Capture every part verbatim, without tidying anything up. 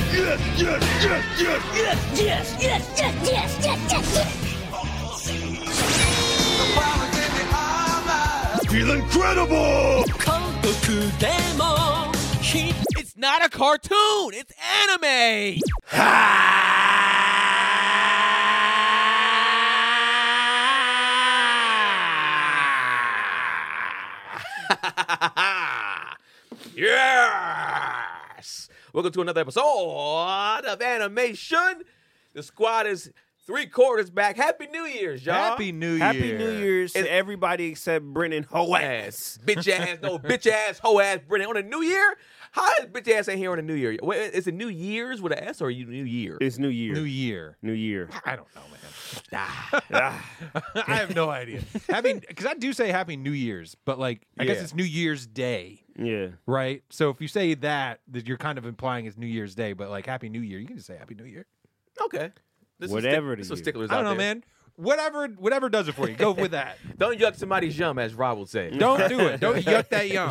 Yes, yes, yes, yes, Yes, yes, yes, yes, yes, yes, yes, yes. feel incredible! It's not a cartoon. It's anime. Yes. Welcome to another episode of Animation. The squad is three quarters back. Happy New Year's, y'all. Happy New Year. Happy New Year's to It's- everybody except Brennan Hoax. ass, bitch ass, no bitch ass, hoe ass, Brennan on a New Year. How is bitch ass ain't here on a New Year? Wait, is it New Year's with an S or you New Year? It's New Year. New Year. New Year. I don't know, man. Ah, I have no idea. Happy, because I do say Happy New Year's, but like I guess Yeah. it's New Year's Day, yeah. right? So if you say that, that you're kind of implying it's New Year's Day, but like Happy New Year, you can just say Happy New Year. Okay. This Whatever This the was year. sticklers I don't out know, there. man. Whatever, whatever does it for you. Go with that. Don't yuck somebody's yum, as Rob would say. Don't do it. Don't yuck that yum.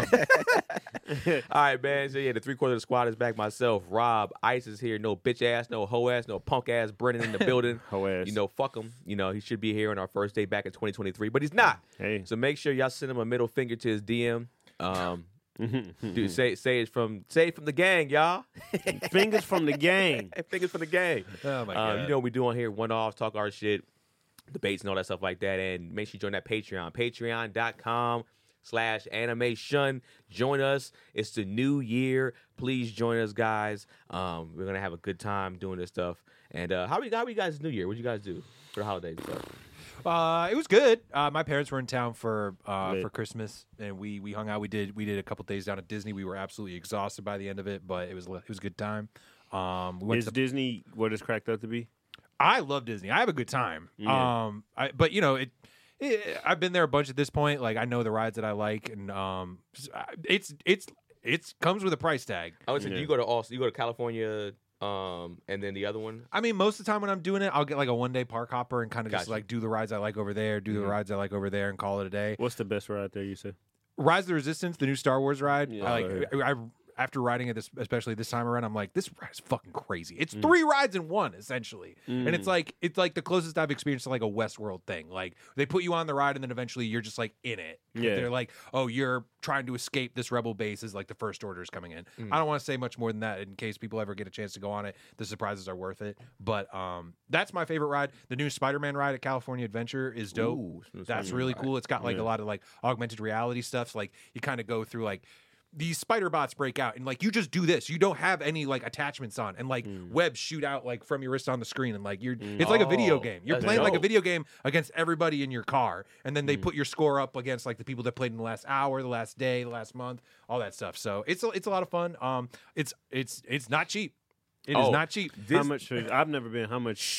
All right, man. So yeah, the three quarter of the squad is back. Myself, Rob, Ice is here. No bitch ass, no hoe ass, no punk ass Brennan in the building. Hoe ass. You know, fuck him. You know, he should be here on our first day back in twenty twenty-three, but he's not. Hey. So make sure y'all send him a middle finger to his D M. Um, dude, say say it from say it from the gang, y'all. Fingers from the gang. Fingers from the gang. Oh my Um, god. you know what we do on here, one off, talk our shit, debates and all that stuff like that. And make sure you join that Patreon. Patreon.com slash animation. Join us. It's the new year. Please join us, guys. Um, we're gonna have a good time doing this stuff. And uh, how we how we guys new year? What you guys do for the holidays and stuff? Uh, it was good. Uh, my parents were in town for uh, Lit. for Christmas, and we we hung out. We did we did a couple days down at Disney. We were absolutely exhausted by the end of it, but it was it was a good time. Um, we went Is to, Disney what it's cracked up to be? I love Disney. I have a good time. Yeah. Um, I, but you know it, it. I've been there a bunch at this point. Like I know the rides that I like, and um, it's it's it's comes with a price tag. I would say Yeah. you go to also you go to California, um, and then the other one. I mean, most of the time when I'm doing it, I'll get like a one day park hopper and kind of just Gotcha. like do the rides I like over there, do Mhm. the rides I like over there, and call it a day. What's the best ride there, you say? Rise of the Resistance, the new Star Wars ride. Yeah. I like. I, I after riding it, this, especially this time around, I'm like, this ride is fucking crazy. It's three rides in one, essentially, and it's like it's like the closest I've experienced to like a Westworld thing. Like they put you on the ride, and then eventually you're just like in it. Yeah. They're like, oh, you're trying to escape this rebel base as like the First Order is coming in. I don't want to say much more than that in case people ever get a chance to go on it. The surprises are worth it, but um, that's my favorite ride. The new Spider-Man ride at California Adventure is dope. Ooh, smooth That's Spider-Man really ride. cool. It's got like Yeah. a lot of like augmented reality stuff. So, like you kind of go through like these spider bots break out and like you just do this. You don't have any like attachments on and like webs shoot out like from your wrist on the screen and like you're it's like a video Oh, game. You're that's playing like a dope. video game against everybody in your car and then they put your score up against like the people that played in the last hour, the last day, the last month, all that stuff. So it's a, it's a lot of fun. Um it's it's it's not cheap. It is Oh, not cheap. How much? I've never been. How much?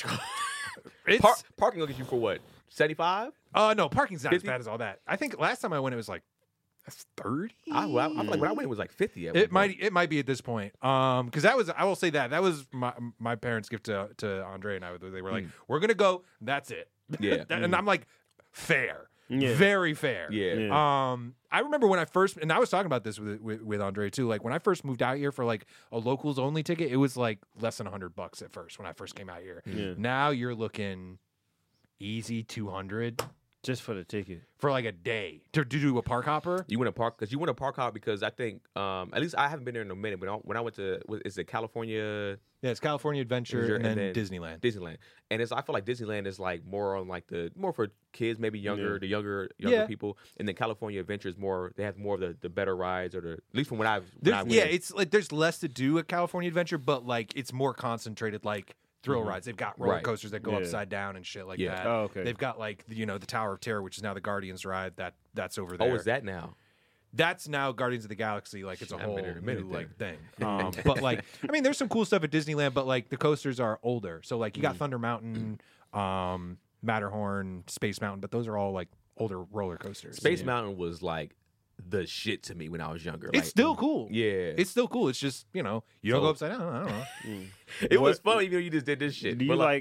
It's Par- parking will get you for what? seventy-five? uh no, parking's not fifty? as bad as all that. I think last time I went it was like thirty. I, well, I, I feel like when I went, it was like fifty. At It one point. might it might be at this point. Um, because that was I will say that that was my my parents' gift to to Andre and I. They were like, "We're gonna go. That's it." Yeah. That- and I'm like, fair, Yeah. very fair. Yeah. Yeah. Um, I remember when I first, and I was talking about this with, with with Andre too. Like when I first moved out here for like a locals only ticket, it was like less than a hundred bucks at first when I first came out here. Yeah. Now you're looking easy two hundred Just for the ticket. for like a day to, to do a park hopper. You went to park because you went to park hop because I think um, at least I haven't been there in a minute. But I- when I went to was- is it California Yeah, it's California Adventure Adventure and then, and then- Disneyland. Disneyland, and it's I feel like Disneyland is like more on like the more for kids, maybe younger, Yeah. the younger younger Yeah. people, and then California Adventure is more they have more of the, the better rides or the at least from when I've when There's, I went. yeah, it's like there's less to do at California Adventure, but like it's more concentrated, like thrill Mhm. rides. They've got roller Right. coasters that go Yeah. upside down and shit like Yeah. that. Oh, okay. They've got like you know the Tower of Terror, which is now the Guardians ride. That that's over oh, there. is that now? That's now Guardians of the Galaxy. Like it's a Shit, I haven't whole been there in a minute new then. like thing. Um, but like I mean, there's some cool stuff at Disneyland, but like the coasters are older. So like you got Mm. Thunder Mountain, um, Matterhorn, Space Mountain, but those are all like older roller coasters. Space Yeah. Mountain was like the shit to me when I was younger. It's Like, still cool. yeah. It's still cool. It's just you know you don't So- go upside down. I don't know. it was What- fun even though you just did this shit. Do you But, like,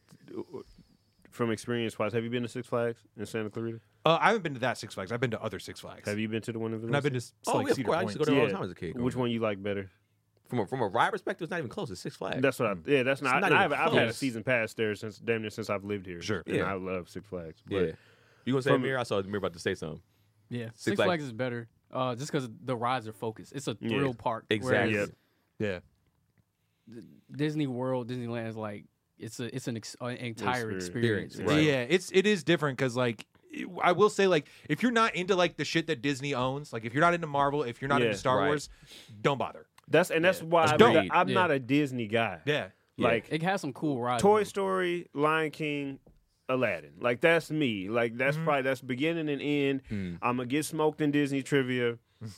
from experience wise, have you been to Six Flags in Santa Clarita? Uh, I haven't been to that Six Flags. I've been to other Six Flags. Have you been to the one in and I've been to Valencia? Oh, like yeah, of Cedar course. I Point. used to go there all the Yeah. time as a kid. Which growing one you like better? up. from a, from a ride perspective, it's not even close. It's Six Flags. That's what I. Yeah, that's not. not and even I've, I've had a close. season pass there since damn near since I've lived here. Sure. and Yeah. I love Six Flags. But yeah. You gonna say From- Amir? I saw Amir about to say something. Yeah, Six Six, Flags- Flags is better, uh, just because the rides are focused. It's a Yeah. thrill park. Exactly. whereas Yeah. Yeah. Disney World, Disneyland is like it's a it's an ex- an entire Experience. experience. Right. Yeah, it's it is different because like it- I will say like if you're not into like the shit that Disney owns, like if you're not into Marvel, if you're not Yeah. into Star Right. Wars, don't bother. That's and that's why I'm, Agreed. I'm Yeah. not a Disney guy. Yeah, Like It has some cool rides. Toy though. Story, Lion King, Aladdin. Like that's me. Like that's Mm-hmm. probably that's beginning and end. Hmm. I'm gonna get smoked in Disney trivia.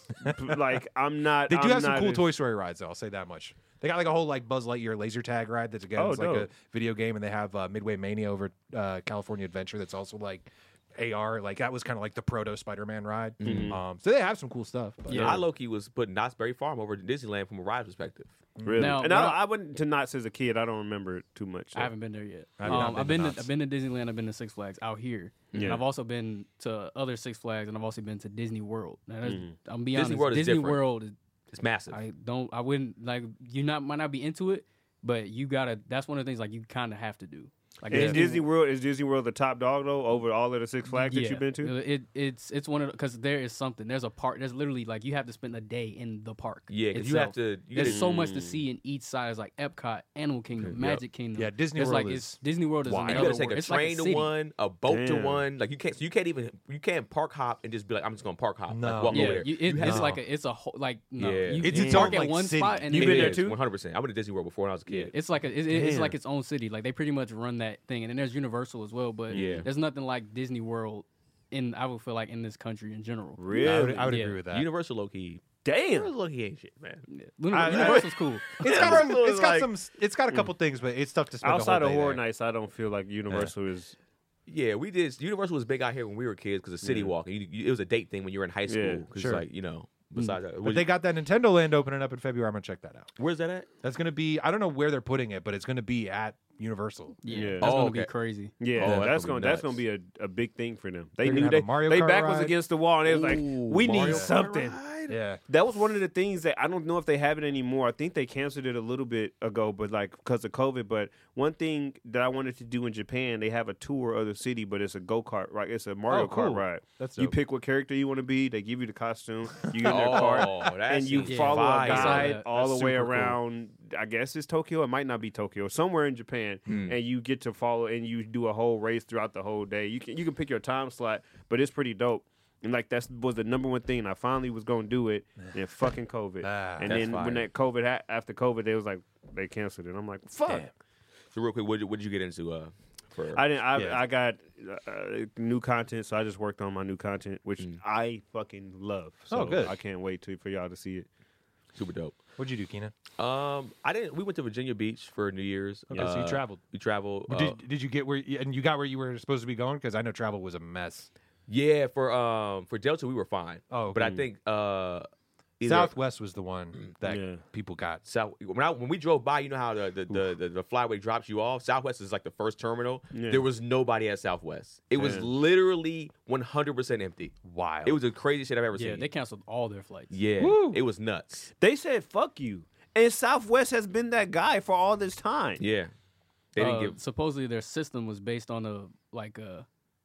like I'm not. they do I'm have some not cool a- Toy Story rides though. I'll say that much. They got like a whole like Buzz Lightyear laser tag ride that's again Oh, it's like a dope. video game, and they have uh, Midway Mania over uh, California Adventure that's also like A R. Like that was kind of like the proto Spider-Man ride. Mm-hmm. Um, so they have some cool stuff. But, Yeah. I low key was putting Knott's Berry Farm over to Disneyland from a ride perspective. Really. Now, and when I, I- I went to Knott's as a kid. I don't remember it too much. so. I haven't been there yet. I've not Um, been I've to been to, Knott's. I've been to Disneyland. I've been to Six Flags out here. Yeah. And I've also been to other Six Flags, and I've also been to Disney World. Now, that's, Mhm. I'm be Disney honest. World is Disney different. World is It's massive. I don't. I wouldn't like. You not might not be into it, but you gotta. That's one of the things like you kind of have to do. Like Is Disney World is Disney World the top dog though over all of the Six Flags that yeah, you've been to? It it's it's one of because there is something. There's a park. There's literally like you have to spend a day in the park. yeah, because you have itself. to. You There's gotta- so much to see in each side. It's like Epcot, Animal Kingdom, Yep. Magic Kingdom. Yeah, Disney it's World like is it's Disney World is wild. And another you gotta take world. a It's like train city. to one, a boat to Damn. one. Like you can't, so you can't even, you can't park hop and just be like, I'm just gonna park hop. No. like, walk Yeah, over there. you, it, You it's have- like a it's a whole like no. Yeah. You, It's you its park own, at like, one city. spot and You then been it there is. too? one hundred percent. I went to Disney World before when I was a kid. It's like a, it, it's Damn. like its own city. Like they pretty much run that thing, and then there's Universal as well. But Yeah. there's nothing like Disney World in I would feel like in this country in general. Really? Yeah, I would, I would Yeah. agree with that. Universal low key. Damn. Universal low key ain't shit, man. Yeah. Uni- I- I- Universal's cool. It's got some. Universal It's is got like- some. It's got a couple things, but it's tough to spend Outside a of whole day Horror there. Nights, I don't feel like Universal is. Yeah, we did. Universal was big out here when we were kids because of City Yeah. Walk. And you, you, it was a date thing when you were in high school. Yeah, Because sure. like you know, besides that, But they got that Nintendo Land opening up in February. I'm gonna check that out. where's that at? That's gonna be. I don't know where they're putting it, but it's gonna be at Universal. Yeah, Yeah. that's Oh, gonna okay. be crazy. Yeah, Oh, that's that's gonna gonna be that's nuts. gonna be a, a big thing for them. They They're gonna knew have they a Mario they Kart back was ride. against the wall, and they was like, Ooh, we Mario need Kart something. ride? Yeah. That was one of the things that I don't know if they have it anymore. I think they canceled it a little bit ago, but like because of COVID. But one thing that I wanted to do in Japan, they have a tour of the city, but it's a go kart, right? It's a Mario Oh, cool. Kart ride. That's You dope. pick what character you want to be. They give you the costume. You get in their cart. Oh, that And you seems follow fire. a I saw guide that. all That's the way super cool. around. I guess it's Tokyo. It might not be Tokyo. Somewhere in Japan, Hmm. and you get to follow and you do a whole race throughout the whole day. You can you can pick your time slot, but it's pretty dope. And like that was the number one thing. I finally was gonna do it, and fucking COVID. Ah, and that's then fire. when that COVID ha- after COVID, they was like they canceled it. I'm like, fuck. Damn. So real quick, what did you get into? Uh, for I didn't. I, Yeah. I got uh, new content, so I just worked on my new content, which Mm. I fucking love. So Oh, good. I can't wait to for y'all to see it. super dope. What'd you do, Keenan? Um, I didn't. We went to Virginia Beach for New Year's. Okay, so you Uh, traveled. We traveled. Uh, did, did you get where? you- And you got where you were supposed to be going? Because I know travel was a mess. yeah, for um for Delta we were fine. Oh, but I okay. think uh either- Southwest was the one that Yeah. people got. South when I when we drove by, you know how the the, the, the, the flyway drops you off. Southwest is like the first terminal. Yeah. There was nobody at Southwest. It was Yeah. literally one hundred percent empty. Wild. It was the craziest shit I've ever Yeah, seen. they canceled all their flights. yeah, Woo. it was nuts. They said fuck you, and Southwest has been that guy for all this time. Yeah, they didn't Uh, give. supposedly their system was based on a like a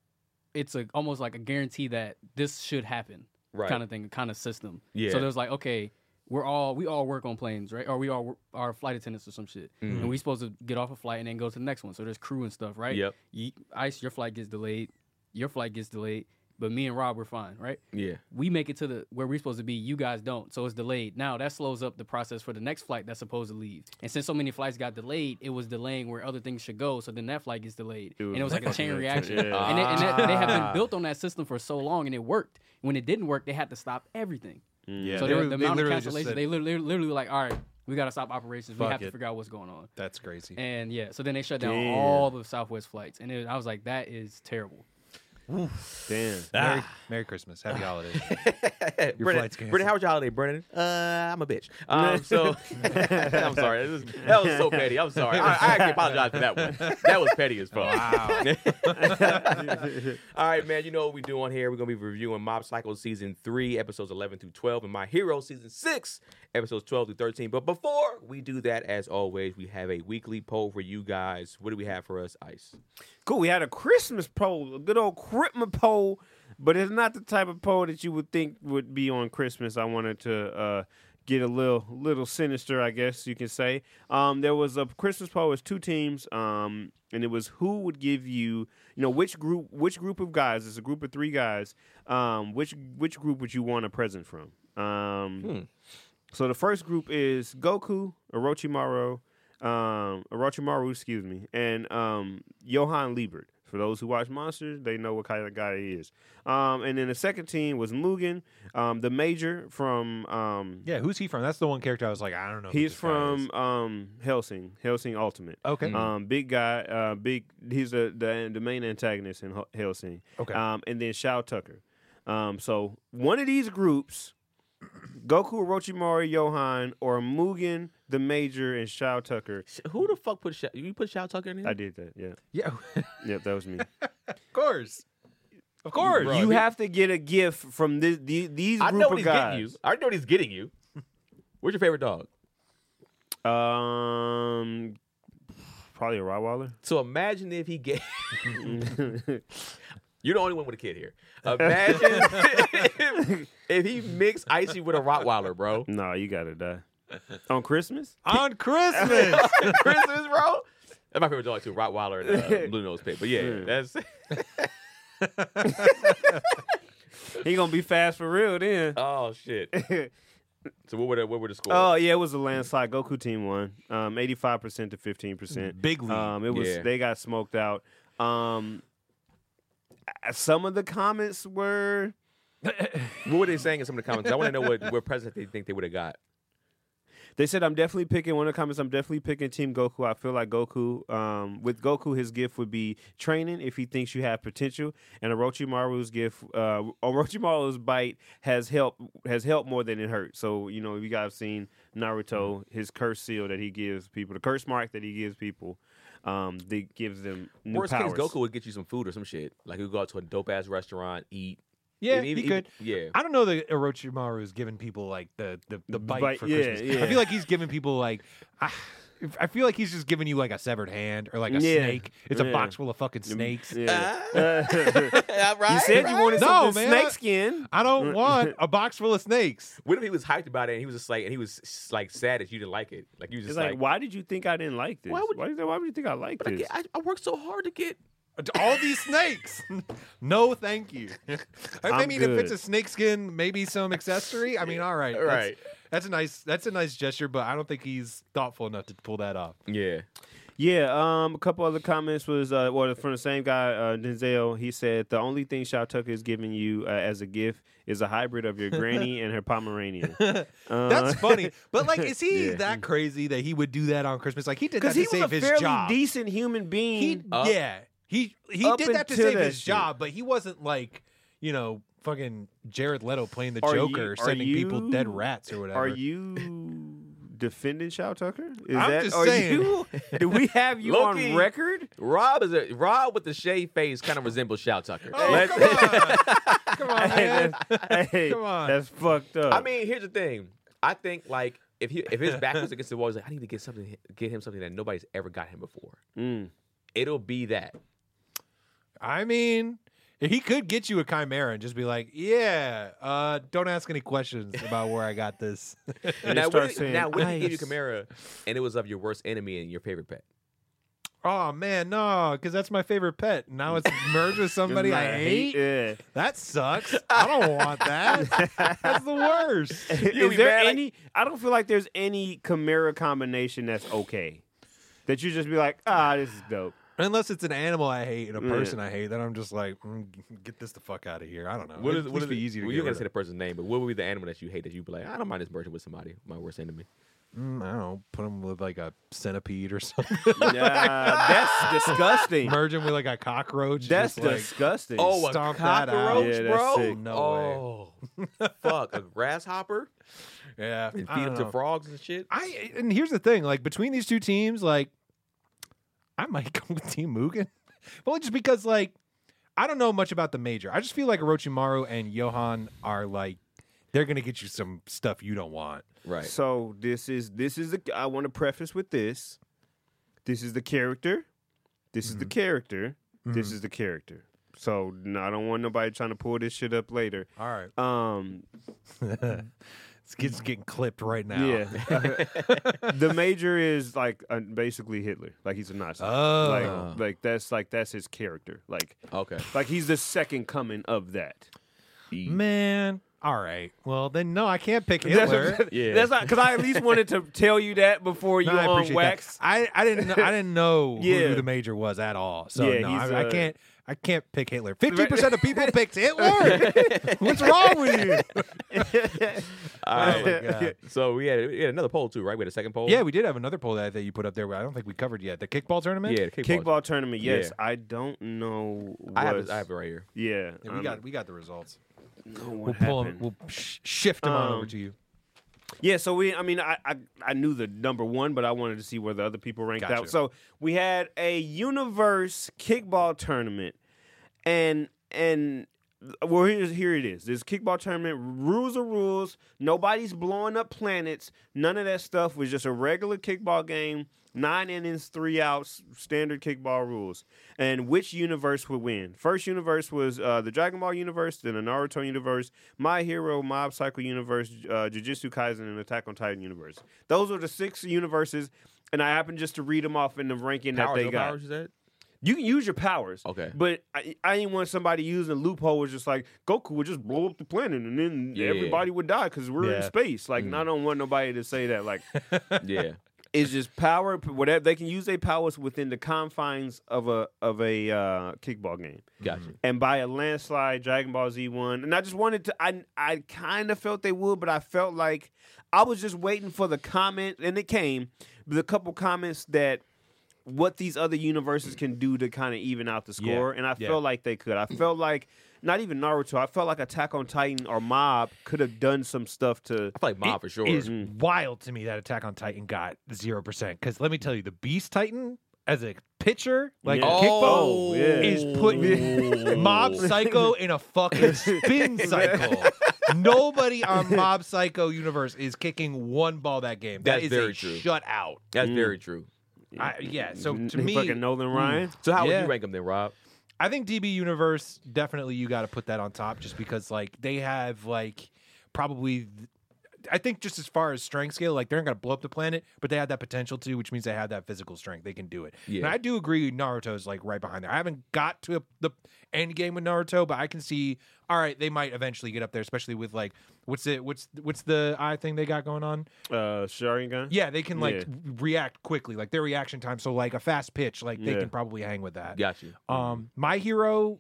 it's a almost like a guarantee that this should happen Right. kind of thing, kind of system. Yeah. So there's like, okay, we're all we all work on planes, right? Or we all are flight attendants or some shit, Mm-hmm. and we supposed to get off a flight and then go to the next one. So there's crew and stuff, right? Yep. You, Ice, your flight gets delayed, your flight gets delayed, but me and Rob we're fine, right? Yeah, We make it to the where we're supposed to be. You guys don't, so it's delayed. Now that slows up the process for the next flight that's supposed to leave. And since so many flights got delayed, it was delaying where other things should go. So then that flight gets delayed, It was and it was like a fucking chain good. reaction. Yeah. And, it, and that, they have Ah. been built on that system for so long, and it worked. When it didn't work, they had to stop everything. Yeah, so they the, were- the they amount of literally just cancellations, said- they literally, literally were like, all right, we got to stop operations. We Fuck have to it. figure out what's going on. That's crazy. And yeah, so then they shut down Damn. all the Southwest flights, and it, I was like, that is terrible. Damn. Merry, Merry Christmas. Happy holidays. Brennan, flight's canceled. Brennan, how was your holiday, Brennan? Uh, I'm a bitch. Um, so I'm sorry. That was, that was so petty. I'm sorry. I, I actually apologize for that one. That was petty as fuck. Wow. All right, man. You know what we're doing here? We're gonna be reviewing Mob Psycho season three, episodes eleven through twelve, and My Hero season six, episodes twelve through thirteen. But before we do that, as always, we have a weekly poll for you guys. What do we have for us, Ice? Cool. We had a Christmas poll, a good old Christmas poll, but it's not the type of poll that you would think would be on Christmas. I wanted to uh, get a little, little sinister, I guess you can say. Um, there was a Christmas poll. It was two teams, um, and it was who would give you, you know, which group, which group of guys? It's a group of three guys. Um, which which group would you want a present from? Um, Hmm. So the first group is Goku, Orochimaru, um, Orochimaru, excuse me, and um, Johann Liebert. For those who watch Monsters, they know what kind of guy he is. Um, and then the second team was Mugen, um, the Major from. Um, Yeah, who's he from? That's the one character I was like, I don't know. who he's this guy is. from um, Helsing, Helsing Ultimate. Okay. Um, big guy, uh, big. He's the, the the main antagonist in Hel- Helsing. Okay. Um, and then Shao Tucker. Um, so one of these groups, Goku, Orochimaru, Johan, or Mugen, the Major, and Shao Tucker. Who the fuck put Sha- you put Shao Tucker in here? I did that. Yeah. Yeah, Yep, that was me. of course. Of course. Bro, you he- have to get a gift from this, these, these I group know what of he's guys. getting you. I already know what he's getting you. What's your favorite dog? Um, probably a Rottweiler. So imagine if he get. You're the only one with a kid here. Imagine if, if he mixed Icy with a Rottweiler, bro. No, you gotta die on Christmas. On Christmas. Christmas, bro. That's my favorite dog too, Rottweiler and uh, Blue Nose Pit. But yeah, Yeah. that's. He gonna be fast for real then. Oh shit. So what were the what were the scores? Oh yeah, it was a landslide. Goku team won, um, eighty-five percent to fifteen percent. Big lead. Um, it was Yeah. they got smoked out. Um, some of the comments were What were they saying in some of the comments? I want to know what what present they think they would have got. They said, I'm definitely picking, one of the comments, I'm definitely picking Team Goku. I feel like Goku, um, with Goku, his gift would be training if he thinks you have potential. And Orochimaru's gift, uh, Orochimaru's bite has helped has helped more than it hurt. So, you know, you guys have seen Naruto, his curse seal that he gives people, the curse mark that he gives people, um, that gives them new Worst powers. case, Goku would get you some food or some shit. Like he would go out to a dope ass restaurant, eat. Yeah, And he even- could. Yeah. I don't know that Orochimaru is giving people like the the, the bite, Bite, for yeah, Christmas. yeah. I feel like he's giving people like I, I feel like he's just giving you like a severed hand or like a Yeah, snake. It's a yeah. box full of fucking snakes. Yeah. right, you said you wanted No, something man. snake skin. I don't want a box full of snakes. What if he was hyped about it and he was just like, and he was s- like sad that you didn't like it? Like you was It's just like, like, why did you think I didn't like this? Why Why would- would, why, why would you think I like but I, this? get, I, I worked so hard to get. All these snakes. No, thank you. I I'm mean, if it's good. a snake skin, maybe some accessory. I mean, all right, that's- Right. That's a nice. That's a nice gesture, but I don't think he's thoughtful enough to pull that off. Yeah. Yeah, um, a couple other comments was uh, well from the same guy, uh, Denzel. He said the only thing Shao Tucker is giving you uh, as a gift is a hybrid of your granny and her Pomeranian. Uh, That's funny, but like, is he Yeah. that crazy that he would do that on Christmas? Like, he did that because to he was save a his fairly job. decent human being. He, Up. yeah, he he Up did that to until save that his shit. job, but he wasn't like, you know, fucking Jared Leto playing the Are you- Joker, are sending people you- dead rats or whatever. Are you defending Shao Tucker? Is I'm that, just are saying. You, do we have you Low-key. on record? Rob is a Rob with the shaved face kind of resembles Shao Tucker. Oh, Let's- come on, come on, man. Hey, Come on. that's fucked up. I mean, here's the thing. I think like if he if his back was against the wall, he's like, I need to get something, get him something that nobody's ever got him before. Mm. It'll be that. I mean, he could get you a chimera and just be like, "Yeah, uh, don't ask any questions about where I got this." And now, they what start if, saying, now, what if he gave you "Ice." Chimera and it was of your worst enemy and your favorite pet? Oh man, no, because that's my favorite pet. Now it's merged with somebody I hate. Yeah. That sucks. I don't want that. That's the worst. You'll Is be there mad, like- any? I don't feel like there's any Chimera combination that's okay. That you just be like, ah, this is dope. Unless it's an animal I hate and a Yeah. person I hate, then I'm just like, mm, get this the fuck out of here. I don't know. What It'd is at what least is be it- easy to well, get you're gonna rid say of. the person's name, but what would be the animal that you hate that you'd be like, I don't mind this merging with somebody, my worst enemy? Mm, I don't know. Put him with like a centipede or something. Nah, that's disgusting. Merge him with like a cockroach. That's just, like, disgusting. Oh, a Stomp that out. cockroach, Yeah, that's bro. sick. No oh, fuck, a grasshopper yeah. and I feed don't them to know. frogs and shit. I and here's the thing, like between these two teams, like I might go with Team Mugen, only just because like I don't know much about the major. I just feel like Orochimaru and Johan are like they're gonna get you some stuff you don't want. Right. So this is this is the. I want to preface with this. This is the character. This is the character. This is the character. So no, I don't want nobody trying to pull this shit up later. All right, Um, it's, it's getting clipped right now. yeah, the major is like uh, basically Hitler. Like he's a Nazi. Oh. Like like that's like that's his character. Like Okay. like he's the second coming of that. Man. All right. Well, then no, I can't pick That's, Hitler. Yeah. that's not because I at least wanted to tell you that before you No, I on appreciate wax. that. I, I didn't know, I didn't know who- Yeah. who the major was at all. So Yeah, no, he's, I, I uh, can't I can't pick Hitler. Fifty percent of people picked Hitler. What's wrong with you? All right. Oh, my God. So we had, we had another poll too, right? We had a second poll. Yeah, we did have another poll that, that you put up there, but I don't think we covered yet. The kickball tournament. Yeah. The kickball. Kickball tournament, yes. Yeah. I don't know. I have, what's- it, I have it right here. Yeah, Yeah, we um, got we got the results. know what We'll pull them. happened. We'll sh- shift them on Um, over to you. Yeah, so we. I mean, I, I I knew the number one, but I wanted to see where the other people ranked Gotcha. out. So we had a universe kickball tournament, and and well, here's, here it is. This kickball tournament rules are rules. Nobody's blowing up planets. None of that stuff. Was just a regular kickball game. Nine innings, three outs, standard kickball rules. And which universe would win? First universe was uh, the Dragon Ball universe, then the Naruto universe, My Hero, Mob Psycho universe, uh, Jujutsu Kaisen, and Attack on Titan universe. Those are the six universes, and I happened just to read them off in the ranking Powers, that they no got. powers, you said? You can use your powers. Okay. But I, I didn't want somebody using a loophole was just like, Goku would just blow up the planet and then Yeah. everybody would die because we're in Yeah. space. Like, Mm. I don't want nobody to say that. Like, Yeah. it's just power, whatever. They can use their powers within the confines of a of a uh, kickball game. Gotcha. And by a landslide, Dragon Ball Z won. And I just wanted to, I, I kind of felt they would, but I felt like I was just waiting for the comment, and it came. But a couple comments that what these other universes can do to kind of even out the score, Yeah, and I yeah. felt like they could. I felt like not even Naruto. I felt like Attack on Titan or Mob could have done some stuff to. I feel like Mob for sure. It is Mm. wild to me that Attack on Titan got zero percent. Because let me tell you, the Beast Titan as a pitcher, like Yeah. a kickball, Oh, yeah. is putting Mob Psycho in a fucking spin cycle. Nobody on Mob Psycho universe is kicking one ball that game. That That's is very a true. shutout. That's Mm. very true. I, yeah. So to N- me, fucking Northern Ryan. So how would Yeah. you rank them then, Rob? I think D B Universe definitely you got to put that on top just because like they have like probably I think just as far as strength scale like they're not going to blow up the planet but they have that potential to which means they have that physical strength they can do it. Yeah. And I do agree Naruto's like right behind there. I haven't got to the end game with Naruto but I can see all right they might eventually get up there especially with like what's it what's what's the eye thing they got going on? Uh, Sharingan. Yeah, they can like Yeah. react quickly like their reaction time so like a fast pitch like they Yeah. can probably hang with that. Got you. Um, My Hero,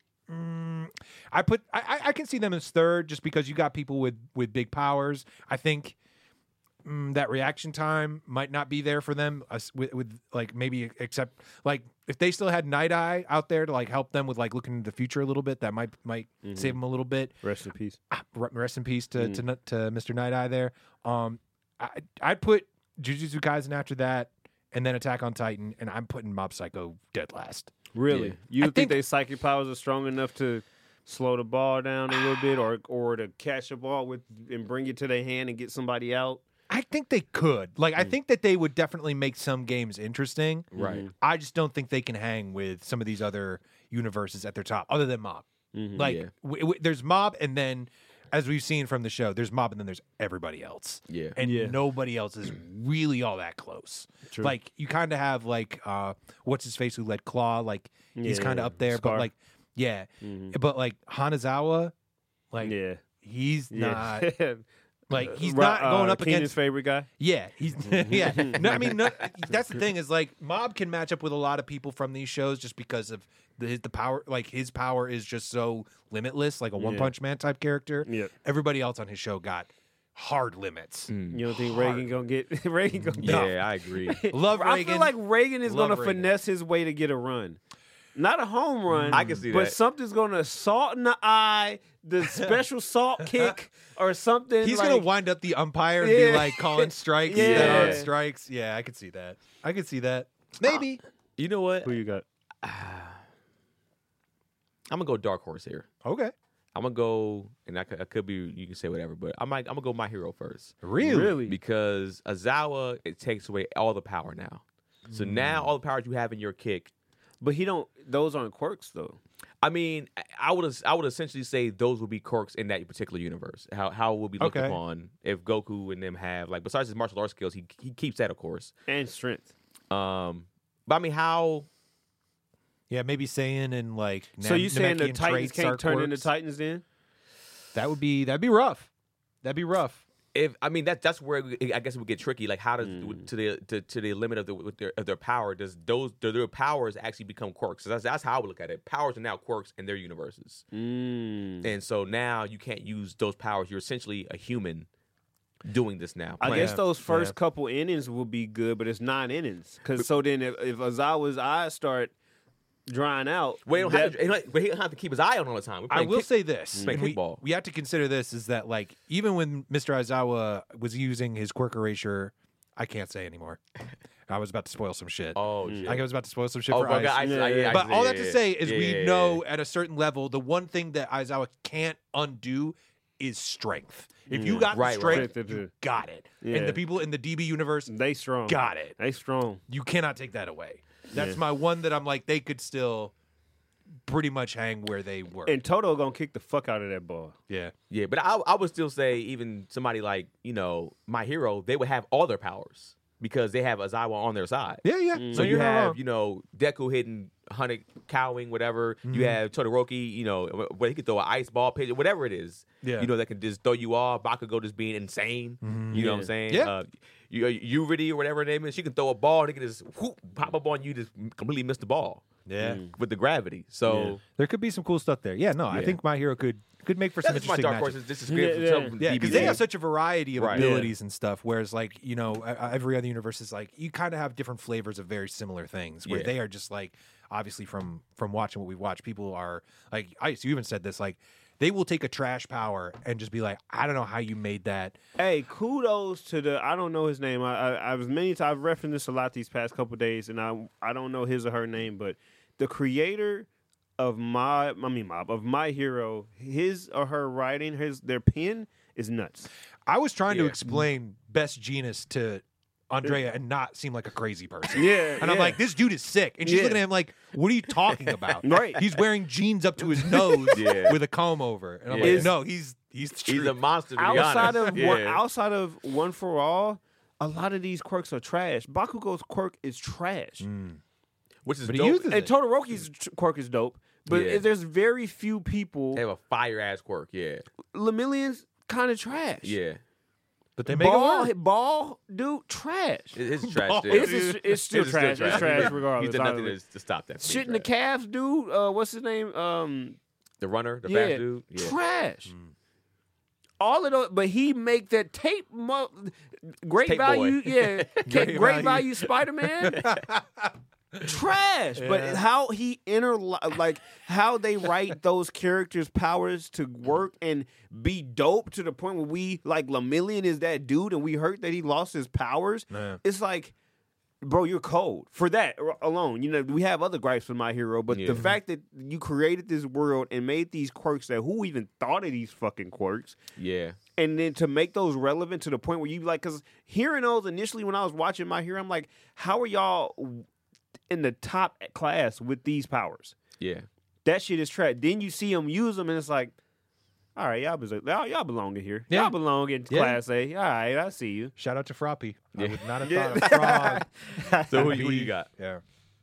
mm, I put I, I- I can see them as third just because you got people with with big powers. I think mm, that reaction time might not be there for them us- with, with like maybe except like if they still had Night Eye out there to like help them with like looking into the future a little bit, that might might save them a little bit. Rest in peace. Ah, r- Rest in peace to Mm. to, to Mister Night Eye there. Um, I I'd put Jujutsu Kaisen after that. And then Attack on Titan, and I'm putting Mob Psycho dead last. Really? Yeah. You I think, think- their psychic powers are strong enough to slow the ball down a little bit, or or to catch a ball with and bring it to their hand and get somebody out? I think they could. Like, I think that they would definitely make some games interesting. Right. I just don't think they can hang with some of these other universes at their top, other than Mob. Mhm. Like, Yeah. w- w- there's Mob, and then, as we've seen from the show, there's Mob, and then there's everybody else. Yeah. And Yeah. nobody else is really all that close. True. Like, you kind of have, like, uh, what's his face who led Claw? Like, he's Yeah, kind of up there, Scar. but, like, yeah. Mhm. But, like, Hanazawa, like, Yeah. he's not. Yeah. Like he's Ra- not going uh, up Keenan's against favorite guy. Yeah, he's yeah. No, I mean, no, that's the thing is like Mob can match up with a lot of people from these shows just because of the his, the power. Like his power is just so limitless, like a One Yeah. Punch Man type character. Yeah. Everybody else on his show got hard limits. Mm. You don't think Hard. Reagan gonna get Reagan gonna Yeah, No. I agree. Love I Reagan. feel like Reagan is Love gonna Reagan. finesse his way to get a run. Not a home run. I can see but that. something's gonna salt in the eye, the special salt kick, or something. He's like, gonna wind up the umpire and Yeah. be like calling strikes that Yeah. aren't strikes. Yeah, I could see that. I could see that. Maybe. You know what? Who you got? I'm gonna go dark horse here. Okay. I'm gonna go, and I could, I could be. You can say whatever, but I'm like, I'm gonna go my hero first Really? Really? because Azawa it takes away all the power now. So now all the power you have in your kick. But he don't. Those aren't quirks though. I mean, I would I would essentially say those would be quirks in that particular universe. How how it will be looked Okay. upon if Goku and them have like besides his martial arts skills, he he keeps that of course. And strength. Um, but I mean, how? Yeah, maybe Saiyan and like. So you saying the Namekian Titans traits are can't turn into quirks? Titans then? That would be that'd be rough. That'd be rough. If I mean that that's where it, I guess it would get tricky. Like how does Mm. to the to, to the limit of the with their, of their power does those do their powers actually become quirks? So that's that's how I would look at it. Powers are now quirks in their universes, Mm. and so now you can't use those powers. You're essentially a human doing this now. I playing. guess those first Yeah. couple innings will be good, but it's nine innings. Cause so then if, if Azawa's eyes start drying out, Wait, don't that- have to, he don't- but he don't have to keep his eye on all the time. We're I playing will kick- say this. Play and we, kickball. we have to consider this is that like even when Mister Aizawa was using his quirk erasure, I can't say anymore. I was about to spoil some shit. Oh shit! I was about to spoil some shit oh, for bro, Ice. I, I, Yeah, yeah, yeah. I But see, all yeah, that to yeah. say is Yeah, we yeah, know yeah. at a certain level, the one thing that Aizawa can't undo is strength. If you Yeah. got Right, the strength, right. you got it. Yeah. And the people in the D B universe they strong. got it. They strong. You cannot take that away. That's Yeah. my one that I'm like, they could still pretty much hang where they were. And Toto gonna kick the fuck out of that ball. yeah. Yeah, but I I would still say even somebody like you know my hero, they would have all their powers because they have Aizawa on their side. Yeah, yeah. Mm. So you you're not have, wrong. you know, Deku hitting Hunter cowing, whatever. You have Todoroki, you know, where he could throw an ice ball, pitch, whatever it is. Yeah. You know, that can just throw you off. Bakugo just being insane. You know what I'm Yeah. saying? Yeah. Uh, you, Yuridi or whatever her name is, she can throw a ball and it can just whoop, pop up on you, just completely miss the ball Yeah. with the gravity. So There could be some cool stuff there. Yeah, no, I Yeah. think my hero could could make for some that's my interesting dark matches. horses. This is great Yeah, for yeah. some Yeah, D B because they Z. have such a variety of Right. abilities and stuff. Whereas, like you know, uh, every other universe is like you kind of have different flavors of very similar things. Where Yeah. they are just like obviously from from watching what we've watched, people are like Ice. You even said this like they will take a trash power and just be like, I don't know how you made that. Hey, kudos to the. I don't know his name. I I, I was many times I've referenced this a lot these past couple days, and I I don't know his or her name, but the creator of my I mean mob of My Hero, his or her writing, his their pen is nuts. I was trying to Yeah. explain best genus to Andrea and not seem like a crazy person. Yeah, And I'm yeah. like, this dude is sick. And she's Yeah. looking at him like, what are you talking about? Right. He's wearing jeans up to his nose Yeah. with a comb over. And I'm Yeah. like, no, he's he's the He's truth. a monster, to be outside honest. of yeah. one, outside of One for All, a lot of these quirks are trash. Bakugo's quirk is trash, Which is But he dope. uses and it. Todoroki's tr- quirk is dope. But Yeah. there's very few people. They have a fire ass quirk, yeah. Lemillion's kind of trash. Yeah. But they make ball, it work. ball, dude, trash. It- It's trash. Ball. still. It's, it's, it's still It's trash. It's trash regardless. He's done nothing honestly. to, to stop that. from Shit in being the trash. calves, dude. Uh, what's his name? Um, The runner, the yeah, fast dude. Yeah. trash. All of those, but he make that tape. Mo- great Tape value, boy. yeah. Great great, value. value, Spider Man. Trash, but Yeah. how he inter like how they write those characters' powers to work and be dope to the point where we like Lemillion is that dude and we hurt that he lost his powers. Yeah. It's like, bro, you're cold for that alone. You know, we have other gripes with My Hero, but Yeah. the fact that you created this world and made these quirks that who even thought of these fucking quirks, Yeah. and then to make those relevant to the point where you like, because hearing those initially when I was watching My Hero, I'm like, how are y'all in the top class with these powers? Yeah. That shit is trash. Then you see them use them, and it's like, all right, y'all, bes- y'all, y'all belong in here. Yeah. Y'all belong in Yeah. class A. All right, I see you. Shout out to Froppy. I Yeah. would not have Yeah. thought of Frog. So who, who you got? Yeah.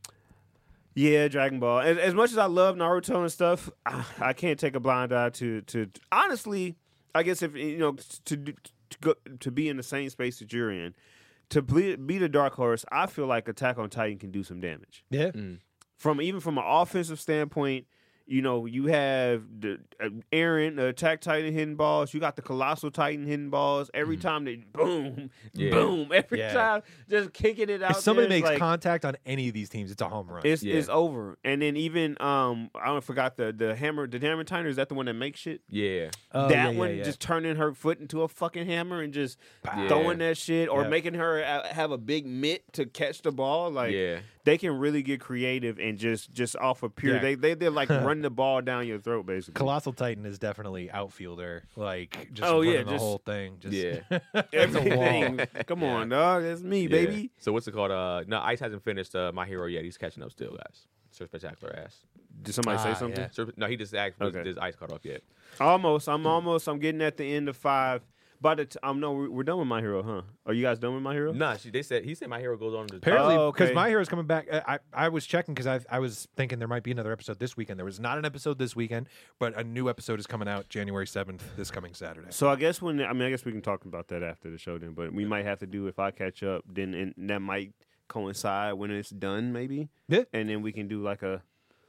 Yeah, Dragon Ball. As, as much as I love Naruto and stuff, I, I can't take a blind eye to to. Honestly, I guess if you know to to go, to be in the same space that you're in, to be, be the dark horse, I feel like Attack on Titan can do some damage. Yeah. From even from an offensive standpoint, You know, you have the uh, Aaron, the Attack Titan hitting balls. You got the Colossal Titan hitting balls. Every time they boom, Yeah. boom. Every Yeah. time, just kicking it out. If somebody there, it's makes like, contact on any of these teams, it's a home run. it's Yeah. it's over. And then even um, I don't forgot the the hammer, the hammer Titan. Is that the one that makes shit? Yeah. Oh, that yeah, yeah, one yeah. just turning her foot into a fucking hammer and just Yeah. throwing that shit, or Yeah. making her uh, have a big mitt to catch the ball. Like Yeah. they can really get creative and just just off of pure. Yeah. They they they're like running the ball down your throat basically. Colossal Titan is definitely outfielder. Like, just Oh, running yeah, the just- whole thing. Just, Yeah. Everything. Come on, dog. That's me, Yeah. baby. So what's it called? Uh, no, Ice hasn't finished uh, My Hero yet. He's catching up still, guys. Sir Spectacular ass. Did somebody say Ah, something? yeah. Sir, no, he just asked, was Okay. his Ice caught up yet? Almost. I'm almost. I'm getting at the end of five. By the t- I'm no, we're, we're done with My Hero, huh? Are you guys done with My Hero? Nah, she, they said he said My Hero goes on to. Apparently, Oh, because okay. My Hero's coming back. I, I I was checking because I I was thinking there might be another episode this weekend. There was not an episode this weekend, but a new episode is coming out January seventh, this coming Saturday. So I guess when I mean I guess we can talk about that after the show then, but we might have to do if I catch up, then and that might coincide when it's done maybe, Yeah, and then we can do like a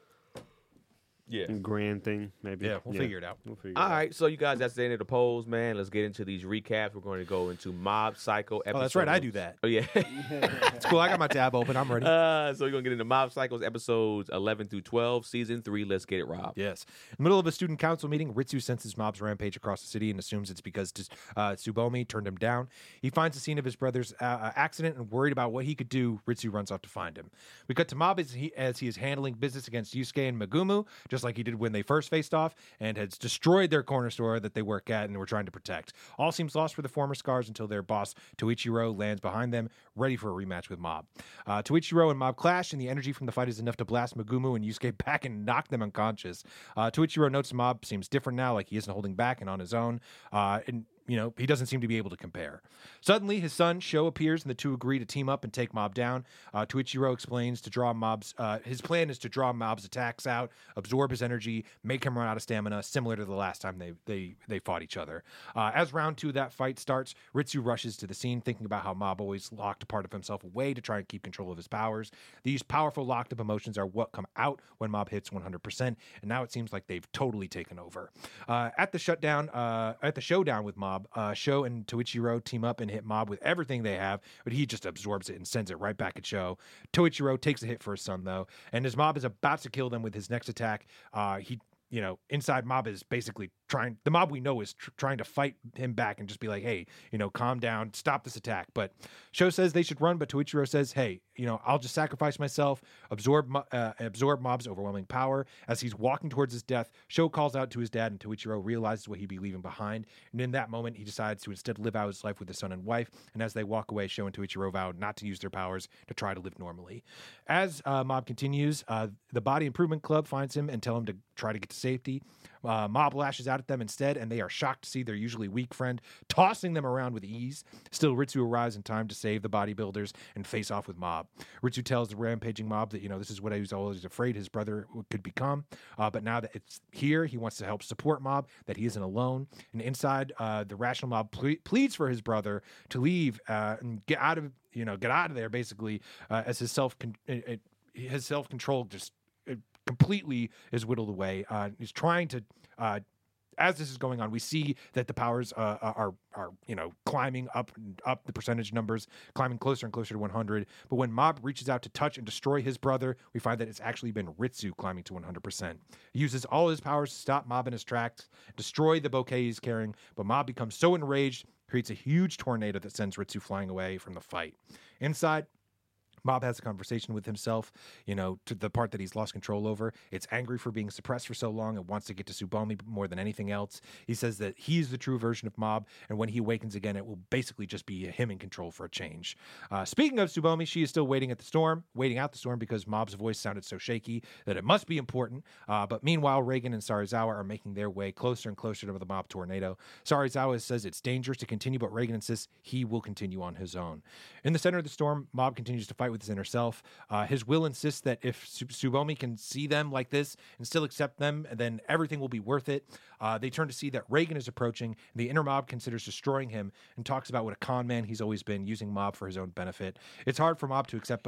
yeah. grand thing maybe. yeah, we'll figure it out. We'll figure All it out. right, so you guys, that's the end of the polls, man. Let's get into these recaps. We're going to go into Mob Psycho episodes. Oh, that's right. I do that. Oh yeah. It's cool. I got my tab open. I'm ready. uh, so we're gonna get into Mob Psychos episodes eleven through twelve, season three. Let's get it, Rob. Yes. In the middle of a student council meeting, Ritsu senses Mob's rampage across the city and assumes it's because uh, Tsubomi turned him down. He finds the scene of his brother's uh, uh, accident and worried about what he could do. Ritsu runs off to find him. We cut to Mob as he, as he is handling business against Yusuke and Megumu, just like he did when they first faced off, and has destroyed their corner store that they work at and were trying to protect. All seems lost for the former Scars until their boss, Toichiro, lands behind them, ready for a rematch with Mob. Uh, Toichiro and Mob clash, and the energy from the fight is enough to blast Megumu and Yusuke back and knock them unconscious. Uh, Toichiro notes Mob seems different now, like he isn't holding back and on his own. Uh, and you know, he doesn't seem to be able to compare. Suddenly, his son, Sho, appears, and the two agree to team up and take Mob down. Uh, Toichiro explains to draw Mob's, uh, his plan is to draw Mob's attacks out, absorb his energy, make him run out of stamina, similar to the last time they they, they fought each other. Uh, as round two of that fight starts, Ritsu rushes to the scene, thinking about how Mob always locked a part of himself away to try and keep control of his powers. These powerful locked up emotions are what come out when Mob hits one hundred percent, and now it seems like they've totally taken over. Uh, at the shutdown, uh, at the showdown with Mob, Uh, Sho and Toichiro team up and hit Mob with everything they have, but he just absorbs it and sends it right back at Sho. Toichiro takes a hit for his son, though, and as Mob is about to kill them with his next attack, uh, he, you know, inside Mob is basically trying, the Mob we know is tr- trying to fight him back and just be like, hey, you know, calm down, stop this attack. But Sho says they should run, but Toichiro says, hey, you know, I'll just sacrifice myself, absorb Mo- uh, absorb Mob's overwhelming power. As he's walking towards his death, Sho calls out to his dad, and Toichiro realizes what he'd be leaving behind. And in that moment, he decides to instead live out his life with his son and wife. And as they walk away, Sho and Toichiro vow not to use their powers to try to live normally. As uh, Mob continues, uh, the Body Improvement Club finds him and tell him to try to get to safety. Uh, Mob lashes out at them instead, and they are shocked to see their usually weak friend tossing them around with ease. Still, Ritsu arrives in time to save the bodybuilders and face off with Mob. Ritsu tells the rampaging Mob that, you know, this is what he was always afraid his brother could become, uh, but now that it's here, he wants to help support Mob, that he isn't alone. And inside, uh, the rational Mob ple- pleads for his brother to leave uh, and get out of, you know, get out of there, basically, uh, as his self con- it, it, his self control just it completely is whittled away. Uh, he's trying to. Uh, as this is going on, we see that the powers uh, are are you know climbing up up the percentage numbers, climbing closer and closer to one hundred. But when Mob reaches out to touch and destroy his brother, we find that it's actually been Ritsu climbing to one hundred percent. He uses all his powers to stop Mob in his tracks, destroy the bouquet he's carrying. But Mob becomes so enraged, creates a huge tornado that sends Ritsu flying away from the fight. Inside, Mob has a conversation with himself, you know, to the part that he's lost control over. It's angry for being suppressed for so long and wants to get to Tsubomi more than anything else. He says that he's the true version of Mob, and when he awakens again, it will basically just be him in control for a change. Uh, speaking of Tsubomi, she is still waiting at the storm, waiting out the storm because Mob's voice sounded so shaky that it must be important. Uh, but meanwhile, Reagan and Sarizawa are making their way closer and closer to the Mob tornado. Sarizawa says it's dangerous to continue, but Reagan insists he will continue on his own. In the center of the storm, Mob continues to fight with his inner self. Uh, his will insists that if Su- Tsubomi can see them like this and still accept them, then everything will be worth it. Uh, they turn to see that Reagan is approaching, and the inner Mob considers destroying him and talks about what a con man he's always been, using Mob for his own benefit. It's hard for Mob to accept, but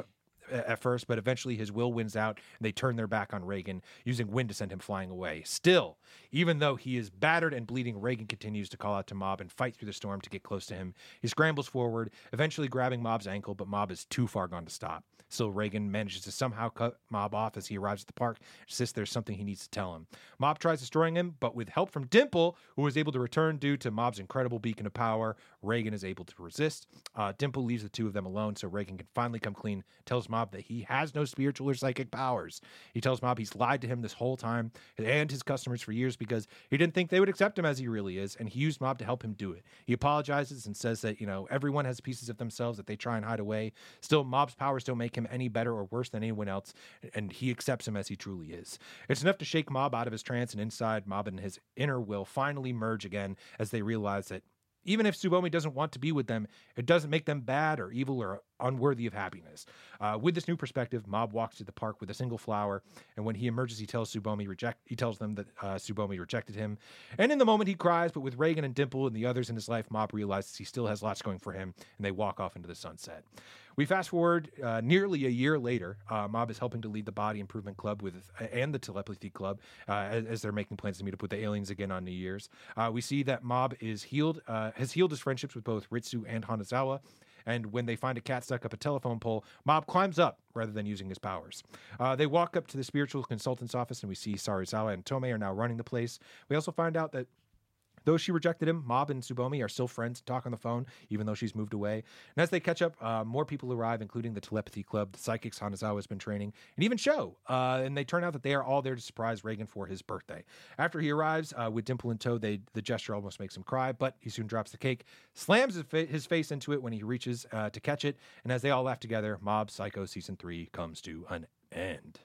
at first, but eventually his will wins out, and they turn their back on Reagan, using wind to send him flying away. Still, even though he is battered and bleeding, Reagan continues to call out to Mob and fight through the storm to get close to him. He scrambles forward, eventually grabbing Mob's ankle, but Mob is too far gone to stop. Still, Reagan manages to somehow cut Mob off as he arrives at the park, insists there's something he needs to tell him. Mob tries destroying him, but with help from Dimple, who was able to return due to Mob's incredible beacon of power, Reagan is able to resist. Uh, Dimple leaves the two of them alone so Reagan can finally come clean, tells Mob that he has no spiritual or psychic powers. He tells Mob he's lied to him this whole time and his customers for years because he didn't think they would accept him as he really is, and he used Mob to help him do it. He apologizes and says that, you know, everyone has pieces of themselves that they try and hide away. Still, Mob's powers don't make him any better or worse than anyone else, and he accepts him as he truly is. It's enough to shake Mob out of his trance, and inside, Mob and his inner will finally merge again as they realize that even if Tsubomi doesn't want to be with them, it doesn't make them bad or evil or unworthy of happiness. Uh, with this new perspective, Mob walks to the park with a single flower, and when he emerges, he tells Tsubomi reject. He tells them that uh, Tsubomi rejected him, and in the moment he cries. But with Reagan and Dimple and the others in his life, Mob realizes he still has lots going for him, and they walk off into the sunset. We fast forward uh, nearly a year later. Uh, Mob is helping to lead the Body Improvement Club with and the Telepathy Club uh, as, as they're making plans to meet up with the aliens again on New Year's. Uh, we see that Mob is healed, uh, has healed his friendships with both Ritsu and Hanazawa. And when they find a cat stuck up a telephone pole, Mob climbs up rather than using his powers. Uh, they walk up to the spiritual consultant's office, and we see Sarizawa and Tomei are now running the place. We also find out that though she rejected him, Mob and Tsubomi are still friends, talk on the phone, even though she's moved away. And as they catch up, uh, more people arrive, including the Telepathy Club, the psychics Hanazawa has been training, and even Sho. Uh, and they turn out that they are all there to surprise Reagan for his birthday. After he arrives, uh, with Dimple in tow, they, the gesture almost makes him cry, but he soon drops the cake, slams his, fa- his face into it when he reaches uh, to catch it, and as they all laugh together, Mob Psycho Season three comes to an end.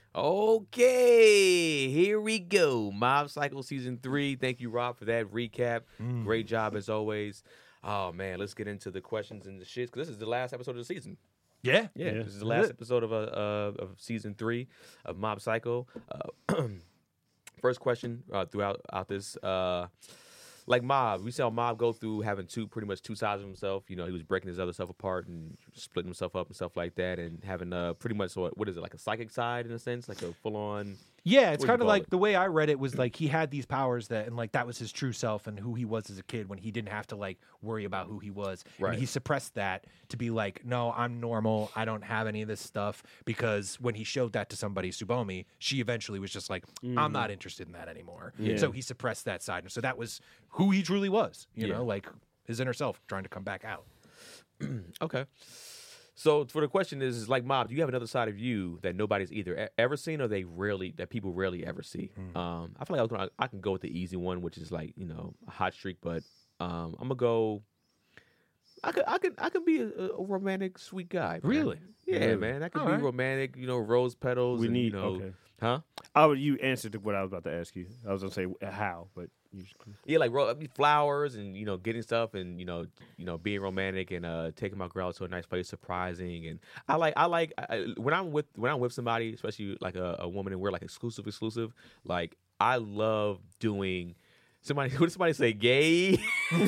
Okay, here we go. Mob Psycho Season three. Thank you, Rob, for that recap. Mm. Great job, as always. Oh, man, let's get into the questions and the shits, because this is the last episode of the season. Yeah. Yeah, Yeah. this is the last episode of uh, uh, of Season three of Mob Psycho. Uh, first question uh, throughout out this... Uh, Like Mob, we saw Mob go through having two, pretty much two sides of himself. You know, he was breaking his other self apart and splitting himself up and stuff like that, and having uh, pretty much what, what is it, like a psychic side in a sense, like a full on. Yeah, it's What do you kind of call like it? the way I read it was like he had these powers that, and like that was his true self and who he was as a kid when he didn't have to like worry about who he was. Right. And he suppressed that to be like, no, I'm normal. I don't have any of this stuff. Because when he showed that to somebody, Tsubomi, she eventually was just like, I'm not interested in that anymore. Yeah. So he suppressed that side. And so that was who he truly was, you Yeah. know, like his inner self trying to come back out. Okay. So for the question is, is like Mob, do you have another side of you that nobody's either e- ever seen or they rarely, that people rarely ever see? Um, I feel like I, was gonna, I can go with the easy one, which is like, you know, a hot streak, but um, I'm gonna go. I could, I could, I could be a, a romantic, sweet guy. Man. Really? Yeah, Really? man. I could All be right. romantic. You know, rose petals. We and, need you know, okay. huh? Oh, you answered what I was about to ask you. I was gonna say uh, how, but you Yeah, like ro- I mean, flowers and you know getting stuff and you know you know being romantic and uh taking my girl to a nice place, surprising and I like I like I, when I'm with when I'm with somebody, especially like a, a woman and we're like exclusive exclusive. Like I love doing somebody. What did somebody say? Gay.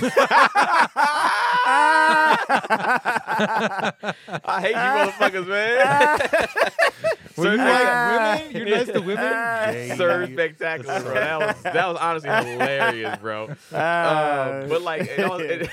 I hate you, motherfuckers, man. When you Sir, like women, you're nice to women. Sir Spectacular, bro. That was that was honestly hilarious, bro. Um, but like, in all, in,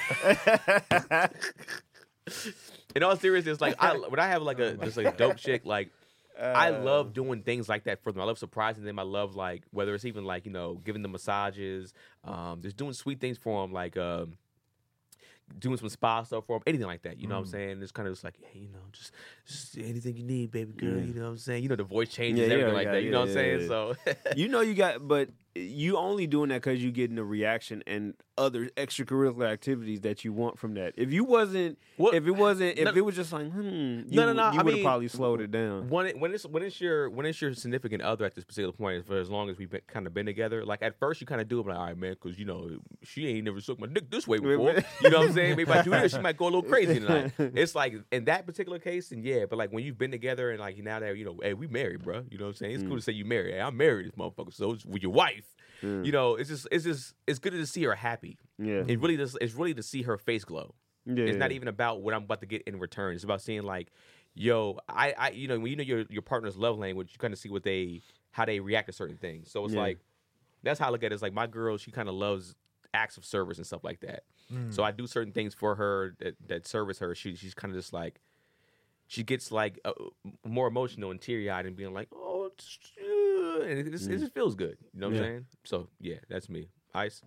in all seriousness, like I when I have like a just like a dope chick, like I love doing things like that for them. I love surprising them. I love like whether it's even like you know giving them massages, um, just doing sweet things for them, like. Um, doing some spa stuff for them, anything like that. You know what I'm saying? It's kind of just like, hey, you know, just, just anything you need, baby girl. Yeah. You know what I'm saying? You know, the voice changes, Yeah, everything yeah, like yeah, that. You know what I'm yeah, saying? yeah, So, you know you got, but you only doing that because you getting the reaction and other extracurricular activities that you want from that. If you wasn't, What- if it wasn't, if No- it was just like, hmm, you, No, no, no, you I would have mean, probably slowed it down. when it, when it's when it's your when it's your significant other at this particular point, for as long as we've been, kind of been together, like at first you kind of do it, like, all right, man, because you know she ain't never sucked my dick this way before. You know what I'm saying? Maybe if I do this, she might go a little crazy tonight. It's like in that particular case, and yeah, but like when you've been together and like now that you know, hey, we married, bro. You know what I'm saying? It's cool to say you married. Hey, I'm married, this motherfucker. So it's with your wife. You know, it's just it's just it's good to see her happy. Yeah, It really does. It's really to see her face glow. yeah. It's not even about what I'm about to get in return. It's about seeing like yo, I, I, you know, when you know your your partner's love language, you kind of see what they, how they react to certain things. So it's Yeah. like, that's how I look at it. It's like my girl, she kind of loves acts of service and stuff like that. So I do certain things for her that, that service her. She she's kind of just like, she gets like uh, more emotional and teary eyed and being like, oh, it's, uh, and it, just, it just feels good. You know what Yeah. I'm saying? So yeah, that's me. Ice.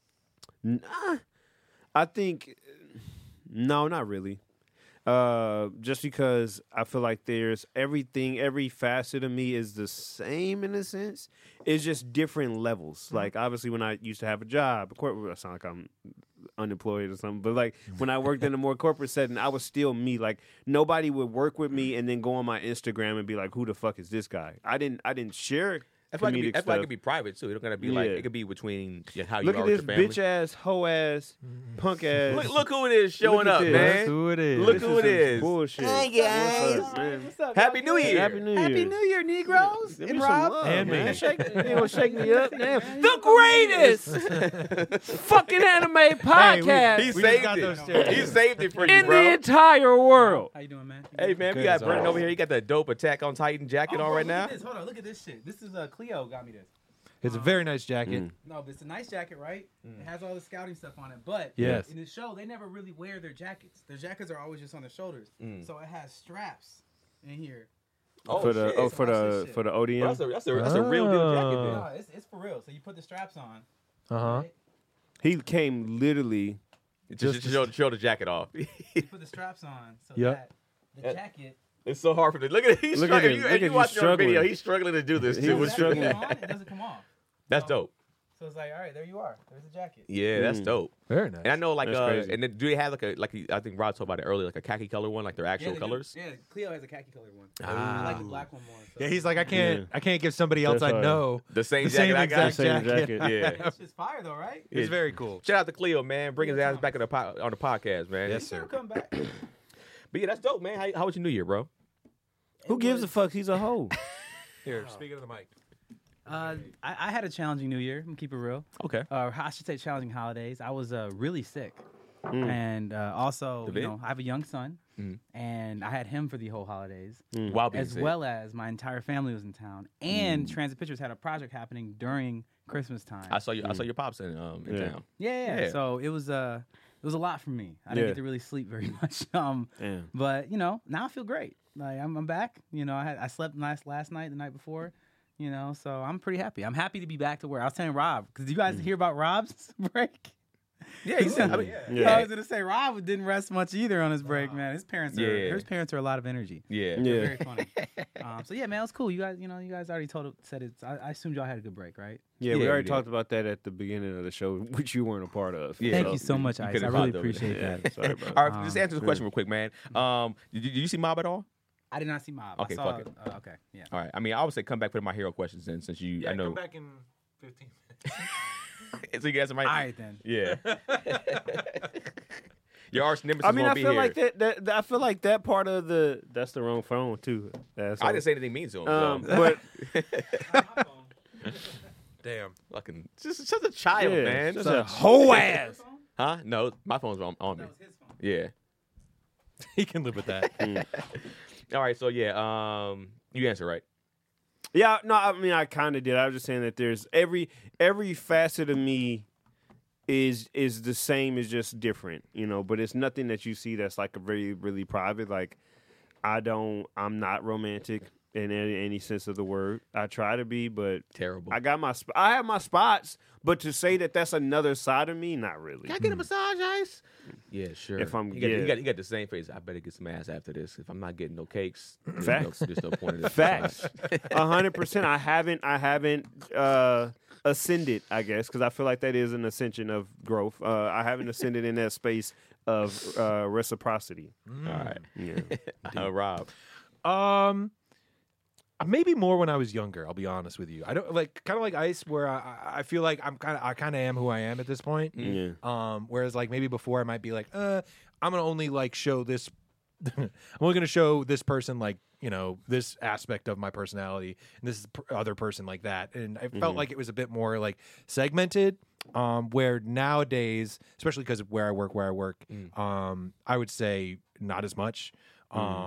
Nah, I think no, not really. Uh, just because I feel like there's everything, every facet of me is the same in a sense. It's just different levels. Like obviously, when I used to have a job, corporate, I sound like I'm unemployed or something. But like when I worked in a more corporate setting, I was still me. Like nobody would work with me and then go on my Instagram and be like, "Who the fuck is this guy?" I didn't. I didn't share. That's why, it could be, comedic that's why it stuff. could be private too. It don't gotta be like Yeah. it could be between yeah, how you Look are at with this your family. bitch ass, hoe ass, punk ass. Look, look who it is showing at up, this. man. That's who it is. Look This who it some is. Bullshit. Hey, guys. What's up, man? What's up? Happy y'all New good? Year. Happy New Year. Happy New Year, Negroes Give and me some Rob. love, And man. me. Shake, you gonna shake me up, damn. Man, The you greatest fucking anime podcast He We just saved got it. those chairs. He saved it for you, in the bro. entire world. How you doing, man? Hey man, we Good got as Brendan always. over here. He got the dope Attack on Titan jacket Oh, on bro, right look now. at this. Hold on, look at this shit. This is uh, Cleo got me this. It's a very nice jacket. Mm. No, but it's a nice jacket, right? It has all the scouting stuff on it. But Yes. in the show, they never really wear their jackets. Their jackets are always just on their shoulders. Mm. So it has straps in here. Oh, for the shit. oh for Watch this the shit. for the Well, O D M. that's a that's a that's a real deal jacket. Oh. Then. No, it's, it's for real. So you put the straps on. Uh huh. right? He came literally. Just, just show, show the jacket off. You put the straps on. So Yep. that the jacket. It's so hard for the look at he's Look at struggling. him. You, Look if at you you watch your video, struggling. he's struggling to do this He too. was That struggling. goes on, it doesn't come off. That's So- dope. So it's like, all right, there you are. There's the jacket. Yeah, that's Mm. dope. Very nice. And I know like That's uh, crazy. and then do they have like a like I think Rod talked about it earlier, like a khaki color one, like their Yeah, actual they do. colors. Yeah, Cleo has a khaki colored one. Ah. I like the black one more. So. Yeah, he's like, I can't, Yeah. I can't give somebody else That's I hard. know The same the jacket same I got. exact Same jacket. jacket. Yeah. It's just fire though, right? It's very cool. Shout out to Cleo, man. Bring his ass back on the po- on the podcast, man. Yes, He'll sir. come back. But yeah, that's dope, man. How, how was your New Year, bro? Who gives a fuck? He's a hoe. Here, speak into the mic. Uh, I, I had a challenging New Year. I'm gonna keep it real. Okay. Uh, I should say challenging holidays. I was uh, really sick, Mm. and uh, also, The you vid? know, I have a young son, Mhm. and I had him for the whole holidays, Mm. While being as sick. well as my entire family was in town, and Transit Pictures had a project happening during Christmas time. I saw you. I saw your pops in um in Yeah. town. yeah, yeah, Yeah. So it was uh, it was a lot for me. I didn't Yeah. get to really sleep very much. Um, Damn. but you know, now I feel great. Like I'm, I'm back. You know, I had I slept nice last night, the night before. You know, so I'm pretty happy. I'm happy to be back to where I was telling Rob, because did you guys hear about Rob's break? Yeah, he said. I mean, Yeah. I was gonna say Rob didn't rest much either on his break, man. His parents are Yeah. his parents are a lot of energy. yeah. They're Yeah. very funny. um, so yeah, man, it was cool. You guys, you know, you guys already told said it. I, I assumed y'all had a good break, right? Yeah, we Yeah, already yeah. talked about that at the beginning of the show, which you weren't a part of. Yeah. Thank you so much, you Ice. could've I really popped over appreciate Yeah, that. sorry, bro. All right, just Um, answer the question real quick, man. Um, did you, did you see Mob at all? I did not see Mob. Okay, I saw, fuck it. Uh, okay, yeah. All right. I mean, I would say come back for my hero questions then, since you. I know. come back in fifteen minutes. So you guys might. All right then. Yeah. Your arch nemesis I mean, I won't be feel here. like that, that. that- I feel like that part of the. That's the wrong phone too. That's I didn't say anything mean to him. Um, so. but Damn. Fucking just such a child, yeah, man. just a whole ass. Huh? No, my phone's on, on me. That was his phone. Yeah. He can live with that. All right. So yeah. Um, you answer right. Yeah, no, I mean, I kind of did. I was just saying that there's every every facet of me is is the same, is just different, you know. But it's nothing that you see that's like a very really private. Like I don't, I'm not romantic in any, any sense of the word. I try to be, but Terrible. I got my sp- I have my spots. But to say that that's another side of me, not really. Can I get a massage, Ice? Yeah, sure. If I'm- you got, yeah. you got, you got the same face. I better get some ass after this. If I'm not getting no cakes, there's Facts. No, there's no point in this. Facts. A hundred percent. I haven't. I haven't uh, ascended. I guess because I feel like that is an ascension of growth. Uh, I haven't ascended in that space of uh, reciprocity. All right. Yeah. Uh, Rob. Um, maybe more when I was younger. I'll be honest with you. I don't like kind of like Ice, where I I- I feel like I'm kind of I kind of am who I am at this point. Yeah. Um, whereas like maybe before I might be like, uh, I'm gonna only like show this. I'm only gonna show this person like you know this aspect of my personality, and this p- other person like that. And I felt Mhm. like it was a bit more like segmented. Um, where nowadays, especially because of where I work, where I work, Mm. um, I would say not as much. Um,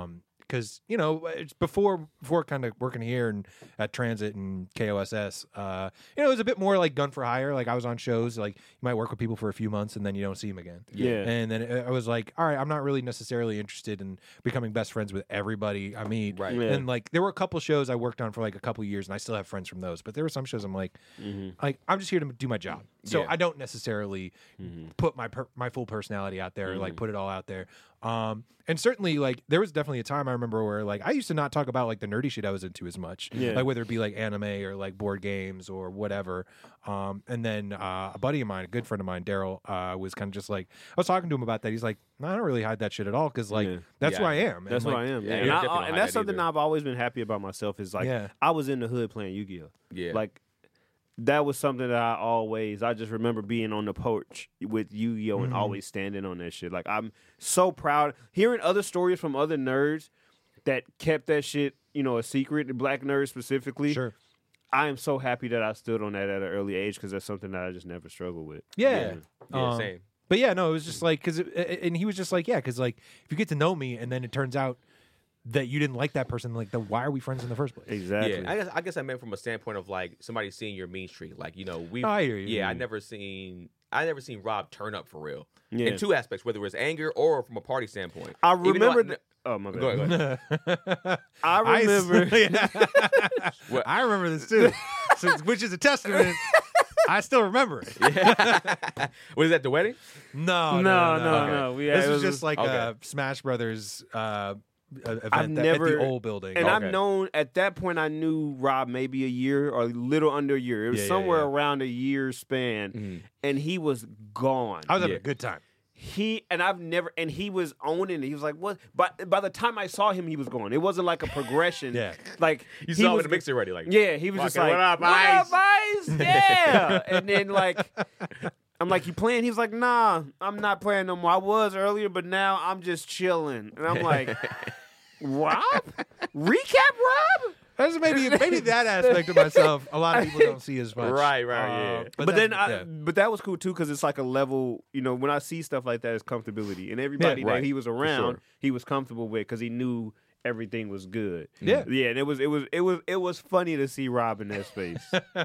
because you know it's before before kind of working here and at Transit and K O S S, uh, you know, it was a bit more like gun for hire. Like I was on shows, like you might work with people for a few months and then you don't see them again. Yeah. And then it, I was like, all right, I'm not really necessarily interested in becoming best friends with everybody I meet. Right. Yeah. And like there were a couple shows I worked on for like a couple years, and I still have friends from those. But there were some shows I'm like, Mm-hmm. like I'm just here to do my job, so Yeah. I don't necessarily Mm-hmm. put my per- my full personality out there, or like put it all out there. Um, and certainly, like there was definitely a time I remember where like I used to not talk about like the nerdy shit I was into as much, Yeah. like whether it be like anime or like board games or whatever. Um, and then uh, a buddy of mine, a good friend of mine, Daryl, uh, was kind of just like I was talking to him about that. He's like, no, I don't really hide that shit at all because like Yeah. that's who Yeah. I am. That's and, what like, I am. yeah, and you I- definitely don't and hide that's that something either. I've always been happy about myself. Is like Yeah. I was in the hood playing Yu-Gi-Oh. Yeah. Like that was something that I always. I just remember being on the porch with Yu-Gi-Oh and Mhm. always standing on that shit. Like I'm so proud hearing other stories from other nerds that kept that shit, you know, a secret. Black nerds specifically. Sure. I am so happy that I stood on that at an early age because that's something that I just never struggled with. Yeah. Yeah, Um, same. But yeah, no, it was just like because, and he was just like, yeah, because like if you get to know me and then it turns out that you didn't like that person, like, then why are we friends in the first place? Exactly. Yeah, I guess I guess I meant from a standpoint of like somebody seeing your mean streak. Like you know, we. Oh, I hear you. Yeah, I never seen. I never seen Rob turn up for real. Yeah. In two aspects, whether it was anger or from a party standpoint. I Even though remember. I- th- oh my bad. Go ahead. Go ahead. I remember. Yeah. I remember this too, so, which is a testament. I still remember it. Yeah. Was that the wedding? No, No, no, no, Okay. no. We, yeah, This it was was just like okay. a Smash Brothers uh, event I've that- at never- the old building. And Okay. I've known at that point I knew Rob maybe a year or a little under a year. It was Yeah, yeah, somewhere yeah. around a year span, Mhm. and he was gone. I was having Yeah. a good time. He and I've never and he was owning it. He was like, "What?" But by the time I saw him, he was gone. It wasn't like a progression. Yeah. like You he saw it was in the mixer already. Like Yeah, he was just Fucking, like, "What up, "What Ice?" up, Ice?" Yeah, and then like. I'm like, you playing? He was like, nah, I'm not playing no more. I was earlier, but now I'm just chilling. And I'm like, Rob? Recap, Rob? That's maybe maybe that aspect of myself. A lot of people don't see as much. Right, right, Uh, yeah. But, that's- then, I, yeah. but that was cool too because it's like a level. You know, when I see stuff like that, it's comfortability, and everybody Yeah, right, that he was around, sure. he was comfortable with because he knew everything was good. Yeah. yeah, and it was, it was, it was, it was funny to see Rob in that space.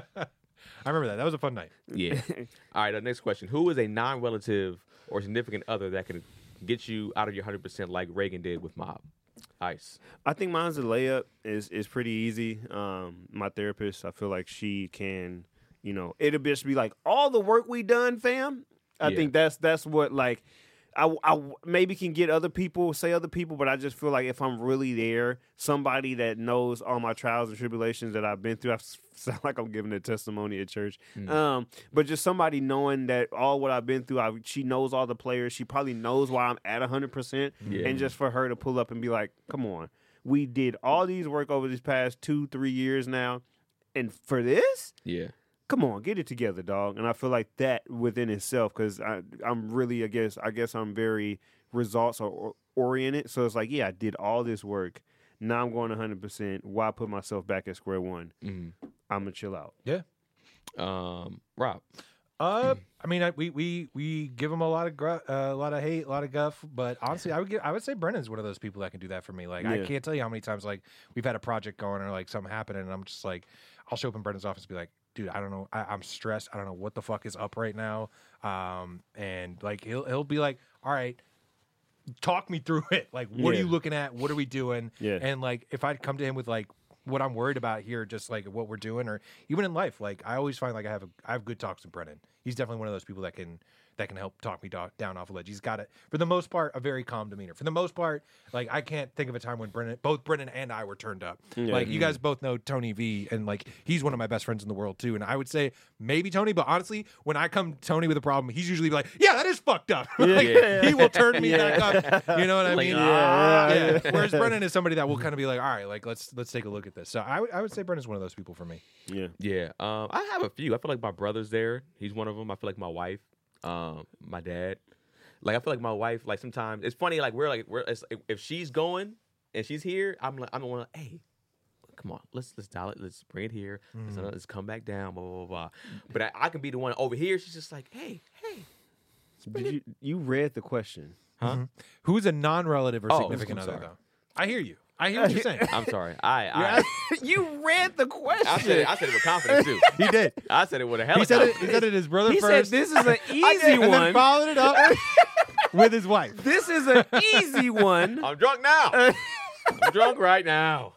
I remember that. That was a fun night. Yeah. All right. The next question: who is a non-relative or significant other that can get you out of your hundred percent like Reagan did with Mob? Ice. I think mine's a layup is is pretty easy. Um, my therapist, I feel like she can, you know, it'll just be like all the work we done, fam. I Yeah. think that's that's what like I, I maybe can get other people, say other people, but I just feel like if I'm really there, somebody that knows all my trials and tribulations that I've been through, I s- sound like I'm giving a testimony at church. Mm. Um, but just somebody knowing that all what I've been through, I, she knows all the players. She probably knows why I'm at one hundred percent. Yeah. And just for her to pull up and be like, come on, we did all these work over these past two, three years now. And for this? Yeah. Come on, get it together, dog. And I feel like that within itself, because I'm really, I guess, I guess I'm very results or- oriented. So it's like, yeah, I did all this work. Now I'm going one hundred percent. Why put myself back at square one? Mhm. I'm gonna chill out. Um, Rob. Uh, I mean, I, we we we give him a lot of gru- uh, a lot of hate, a lot of guff. But honestly, I would give, I would say Brennan's one of those people that can do that for me. Like, I Yeah. can't tell you how many times like we've had a project going or like something happening, and I'm just like, I'll show up in Brennan's office and be like, dude, I don't know, I, I'm stressed. I don't know what the fuck is up right now. Um, and like he'll he'll be like, all right, talk me through it. Like, what Yeah. are you looking at? What are we doing? Yeah. And like, if I come to him with like what I'm worried about here, just like what we're doing, or even in life, like I always find like I have a, I have good talks with Brennan. He's definitely one of those people that can that can help talk me do- down off a ledge. He's got it for the most part a very calm demeanor. For the most part, like I can't think of a time when Brennan, both Brennan and I were turned up. Yeah. Like you guys both know Tony V, and like he's one of my best friends in the world too. And I would say maybe Tony, but honestly, when I come to Tony with a problem, he's usually like, yeah, that is fucked up. Like, Yeah. he will turn me back up. You know what I Like, mean? ah, yeah. Whereas Brennan is somebody that will kind of be like, all right, like let's let's take a look at this. So I would I would say Brennan's one of those people for me. Yeah. Yeah. Um, I have a few. I feel like my brother's there. He's one of them. I feel like my wife, um, my dad. Like I feel like my wife. Like sometimes it's funny. Like we're like we're it's, if she's going and she's here, I'm like I'm the one. Like, hey, come on, let's let's dial it. Let's bring it here. Let's, Mm. let's come back down. Blah blah blah. blah. But I, I can be the one over here. She's just like, hey, hey. Did you you read the question? Huh? Who's a non-relative or Oh, significant I'm other sorry. though? I hear you. I hear what you're saying. I'm sorry. I, I, You read the question. I said it. I said it with confidence too. He did. I said it with a hell He of said it. confidence. He said it his brother He said first. this is an I easy did, and then one. followed it up with his wife. This is an easy one. I'm drunk now. I'm drunk right now.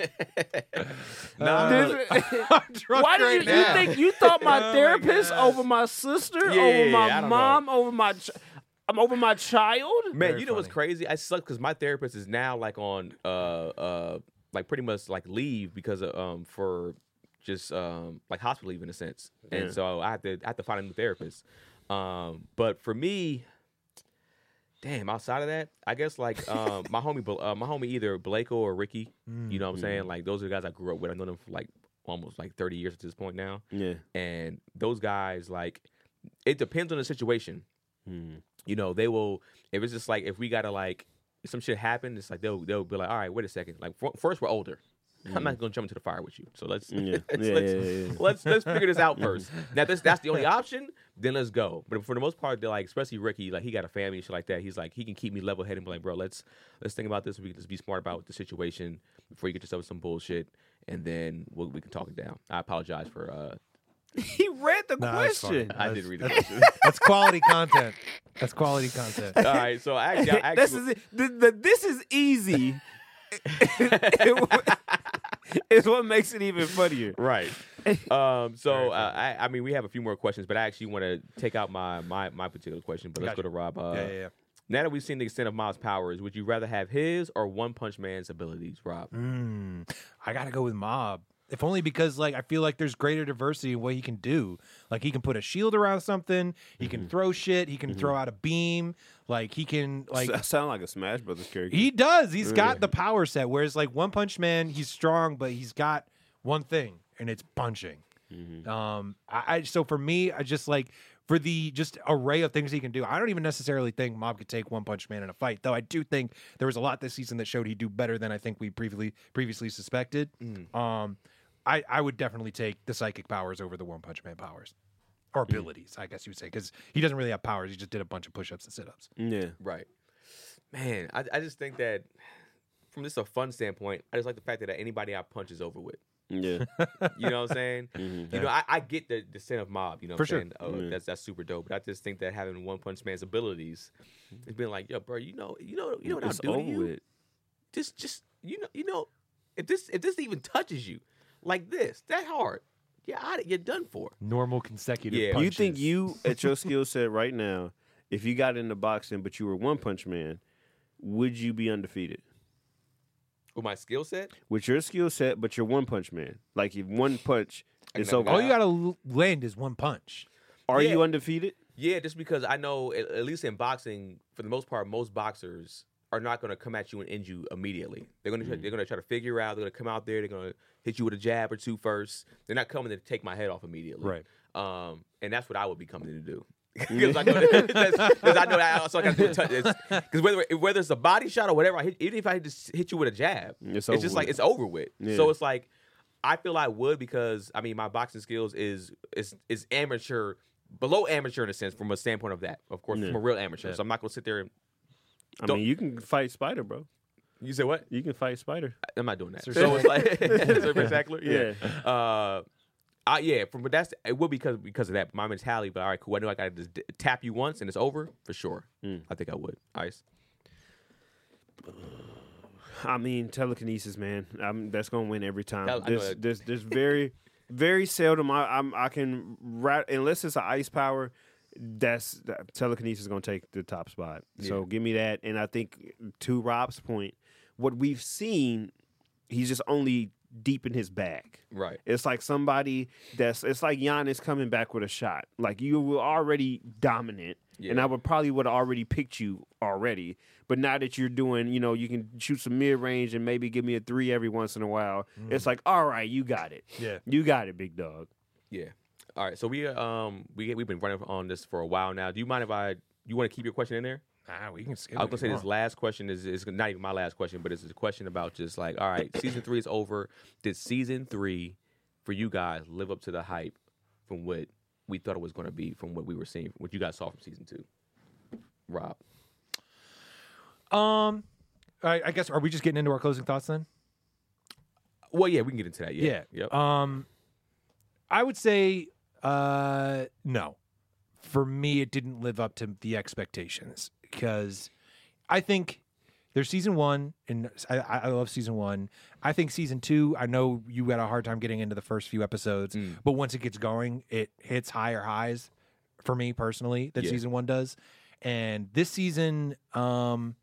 nah, This- I'm drunk Why right did you, you now. think you thought my Oh my therapist gosh. over my sister, Yeah, over I my don't know. mom, over my ch- I'm over my child? Man, Very you know what's funny. crazy? I suck because my therapist is now like on uh uh like pretty much like leave because of um for just um like hospital leave in a sense, Yeah. and so I have to I have to find a new therapist. Um, but for me, damn, outside of that, I guess like um my homie Bl- uh, my homie either Blako or Ricky. You know what I'm saying? Like those are the guys I grew up with. I know them for like almost like thirty years at this point now, Yeah. and those guys like it depends on the situation. You know, they will. If it's just like if we gotta like some shit happen, it's like they'll they'll be like, all right, wait a second. Like f- first, we're older. I'm not gonna jump into the fire with you. So let's Yeah. let's, Yeah, let's, yeah, yeah, yeah. let's let's figure this out first. Now, this that's the only option. Then let's go. But for the most part, they're like, especially Ricky, like he got a family and shit like that. He's like, he can keep me level headed and be like, bro, let's let's think about this. We can just be smart about the situation before you get yourself some bullshit, and then we'll, we can talk it down. I apologize for. uh He read the Nah, that's question. I That's- did read the that's- question. That's quality content. That's quality content. All right, so I actually, I this actually is it. The, the, this is easy. It's what makes it even funnier. right. Um, so uh, I, I mean, we have a few more questions, but I actually want to take out my my my particular question. But let's Gotcha. go to Rob. Uh, yeah, yeah, yeah. Now that we've seen the extent of Mob's powers, would you rather have his or One Punch Man's abilities, Rob? Mm, I gotta go with Mob. If only because like I feel like there's greater diversity in what he can do. Like he can put a shield around something, he can throw shit, he can throw out a beam, like he can like Like sound like a Smash Brothers character. he does. He's Yeah. got the power set. Whereas like One Punch Man, he's strong, but he's got one thing, and it's punching. Um, I, I so for me, I just like for the just array of things he can do. I don't even necessarily think Mob could take One Punch Man in a fight, though. I do think there was a lot this season that showed he'd do better than I think we previously previously suspected. Um, I I would definitely take the psychic powers over the One Punch Man powers. Or abilities, I guess you would say, because he doesn't really have powers. He just did a bunch of push-ups and sit-ups. Yeah. Right. Man, I, I just think that from just a fun standpoint, I just like the fact that anybody I punch is over with. Yeah. You know what I'm saying? You know, I, I get the the sin of Mob. You know, what For I'm sure. saying? Oh, Yeah. that's that's super dope. But I just think that having One Punch Man's abilities, it's been like, yo, bro, you know, you know, you know what It's I'll do over to you? with. Just, just you know, you know, if this if this even touches you like this, that hard, yeah, I, you're done for. Normal consecutive Yeah. punches. You think you, at your skill set right now, if you got into boxing but you were One Punch Man, would you be undefeated? With my skill set, With your skill set, but you're One Punch Man. Like if one punch, I it's never over. got All you gotta l- land is one punch. Are Yeah. you undefeated? yeah, just because I know at, at least in boxing, for the most part, most boxers are not going to come at you and end you immediately. They're going to Mm. they're going to try to figure out. They're going to come out there. They're going to hit you with a jab or two first. They're not coming to take my head off immediately. Right. Um, and that's what I would be coming to do. Because I know that, because I know that I also got to do a touch. Because whether whether it's a body shot or whatever, I hit, even if I just hit you with a jab, It's it's, over just like with. it's over with. Yeah. So it's like I feel I would because I mean my boxing skills is is is amateur, below amateur in a sense from a standpoint of that. Of course, Yeah. from a real amateur. Yeah. So I'm not gonna sit there and I Don't- mean, you can fight Spider, bro. you say what? You can fight Spider. I'm not doing that. Sir So it's like it's spectacular. Yeah. Yeah. Uh, I, yeah, from but that's it would be because because of that my mentality. But all right, cool. I know I got to just d- tap you once and it's over for sure. Mm. I think I would. Ice. I mean, telekinesis, man. I'm, that's gonna win every time. Tele- I know There's, that. there's, there's very, very seldom I, I'm, I can rat unless it's an ice power. That's that, telekinesis is gonna take the top spot. So Yeah. give me that. And I think to Rob's point, what we've seen, he's just only deep in his bag. Right. It's like somebody that's it's like Giannis coming back with a shot. Like you were already dominant, and Yeah. I would probably would have already picked you already. But now that you're doing, you know, you can shoot some mid range and maybe give me a three every once in a while. It's like, all right, you got it. Yeah. You got it, big dog. Yeah. All right. So we um we we've been running on this for a while now. Do you mind if I you want to keep your question in there? Ah, we can skip. I was it gonna if say you this want. last question is is not even my last question, but it's a question about just like, all right, season three is over. Did season three for you guys live up to the hype from what we thought it was going to be from what we were seeing, what you guys saw from season two? Rob, Um, I, I guess are we just getting into our closing thoughts then? Well, yeah, we can get into that. Yeah. Yep. Um, I would say uh, no. For me, it didn't live up to the expectations because I think there's season one, and I, I love season one. I think season two, I know you had a hard time getting into the first few episodes, Mm. but once it gets going, it hits higher highs for me personally than Yeah. season one does. And this season, um,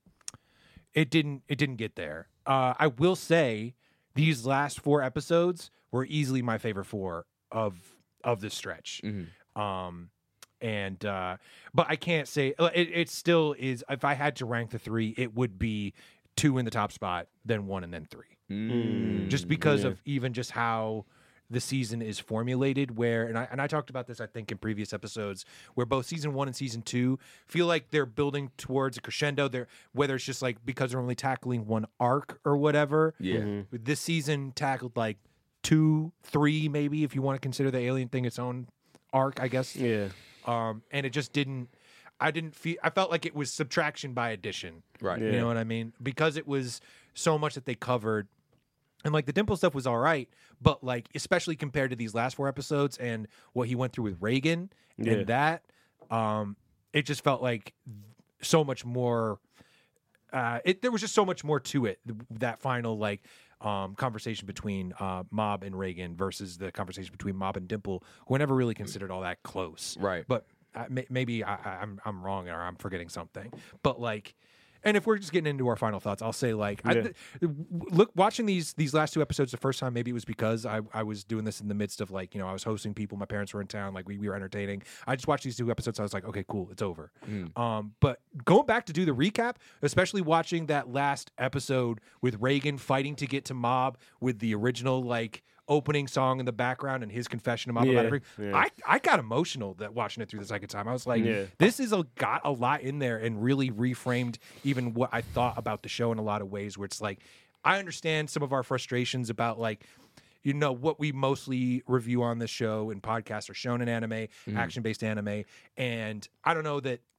it didn't it didn't get there. Uh, I will say these last four episodes were easily my favorite four of of this stretch. Mhm. Um, and uh, but I can't say it, it still is. If I had to rank the three, it would be two in the top spot, then one, and then three. Mm. Just because yeah. of even just how the season is formulated. Where and I and I talked about this I think in previous episodes, where both season one and season two feel like they're building towards a crescendo. They're whether it's just like because they're only tackling one arc or whatever. Yeah. This season tackled like two, three, maybe if you want to consider the alien thing its own arc, I guess. Yeah. Um, and it just didn't. I didn't feel. I felt like it was subtraction by addition. Right. Yeah. You know what I mean? Because it was so much that they covered, and like the Dimple stuff was all right, but like especially compared to these last four episodes and what he went through with Reagan Yeah. and that, um, it just felt like so much more. Uh, it there was just so much more to it. That final like. Um, conversation between uh, Mob and Reagan versus the conversation between Mob and Dimple, who were never really considered all that close. Right. But uh, may- maybe I, I, I'm I'm wrong or I'm forgetting something. But like, and if we're just getting into our final thoughts, I'll say like, I, Yeah. th- look, watching these these last two episodes the first time, maybe it was because I, I was doing this in the midst of like, you know, I was hosting people, my parents were in town, like we, we were entertaining. I just watched these two episodes. I was like, okay, cool, it's over. Um, but going back to do the recap, especially watching that last episode with Reagan fighting to get to Mob with the original like opening song in the background and his confession to Mob Yeah, about everything, yeah. I I got emotional that watching it through the second time. I was like, Yeah. this is a got a lot in there and really reframed even what I thought about the show in a lot of ways. Where it's like, I understand some of our frustrations about like, you know, what we mostly review on this show and podcasts are shonen anime, action based anime, and I don't know that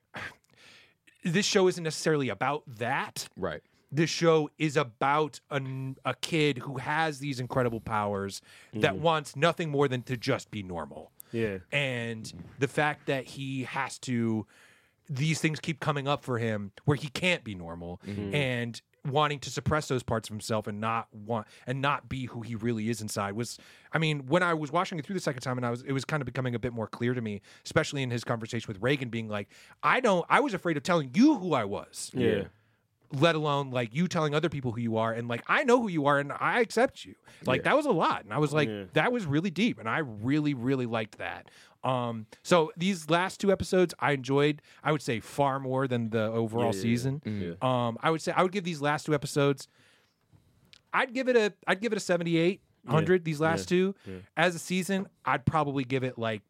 this show isn't necessarily about that. Right. This show is about a, a kid who has these incredible powers that wants nothing more than to just be normal. Yeah. And the fact that he has to, these things keep coming up for him where he can't be normal and wanting to suppress those parts of himself and not want and not be who he really is inside was, I mean, when I was watching it through the second time and I was, it was kind of becoming a bit more clear to me, especially in his conversation with Reagan being like, I don't, I was afraid of telling you who I was. Yeah. Let alone like you telling other people who you are, and like I know who you are and I accept you. Like Yeah. that was a lot, and I was like, Yeah. that was really deep, and I really, really liked that. Um, so these last two episodes I enjoyed. I would say far more than the overall Yeah, yeah, yeah. season. Mhm. Um, I would say I would give these last two episodes. I'd give it a I'd give it a seventy-eight hundred. These last Yeah. two Yeah. as a season, I'd probably give it like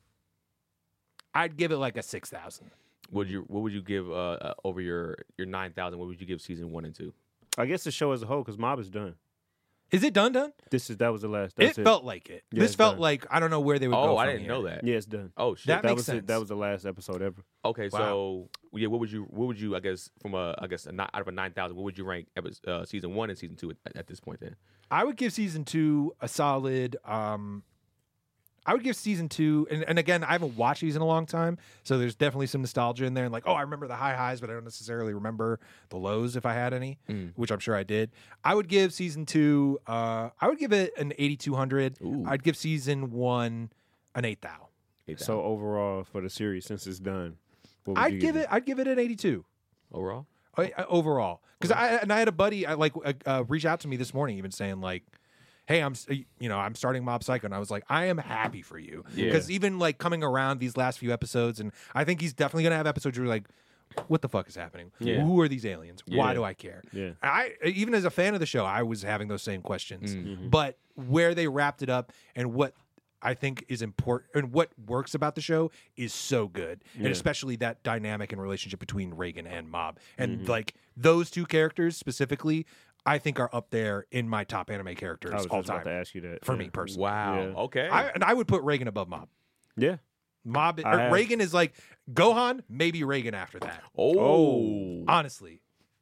I'd give it like a six thousand. Would you? What would you give uh, uh, over your your nine thousand? What would you give season one and two? I guess the show as a whole, because Mob is done. Is it done? Done? This is that was the last. That's It it, felt like it. Yeah, this it's felt done. like I don't know where they would go. Oh, I from didn't here. know that. Yeah, it's done. Oh shit. That that makes was sense. it. That was the last episode ever. Okay, Wow. so yeah, what would you? What would you? I guess from a I guess a, ni- out of a nine thousand, what would you rank epi- uh, season one and season two at, at this point? Then I would give season two a solid. Um, I would give season two, and, and again, I haven't watched these in a long time, so there's definitely some nostalgia in there. And like, oh, I remember the high highs, but I don't necessarily remember the lows if I had any, Mm. which I'm sure I did. I would give season two. Uh, I would give it an eighty-two hundred. Ooh. I'd give season one an eight thou. Eight So overall for the series, since it's done, what would I'd you give it. I'd give it an eighty-two. overall. I- I- overall, because I and I had a buddy I like uh, uh, reach out to me this morning, even saying like, "Hey, I'm s- you know I'm starting Mob Psycho," and I was like, "I am happy for you," Yeah. because even like coming around these last few episodes, and I think he's definitely gonna have episodes where you're like, "What the fuck is happening? Yeah. Who are these aliens? Why Yeah. do I care?" Yeah. I even as a fan of the show, I was having those same questions, Mm-hmm. but where they wrapped it up and what I think is important and what works about the show is so good. And Yeah. especially that dynamic and relationship between Reagan and Mob. And Mm-hmm. like those two characters specifically, I think are up there in my top anime characters I was all just about to time ask you that for yeah. me personally. Wow. Yeah. Okay. I, and I would put Reagan above Mob. Yeah. Mob I or have- Reagan is like Gohan, maybe Reagan after that. oh. Honestly.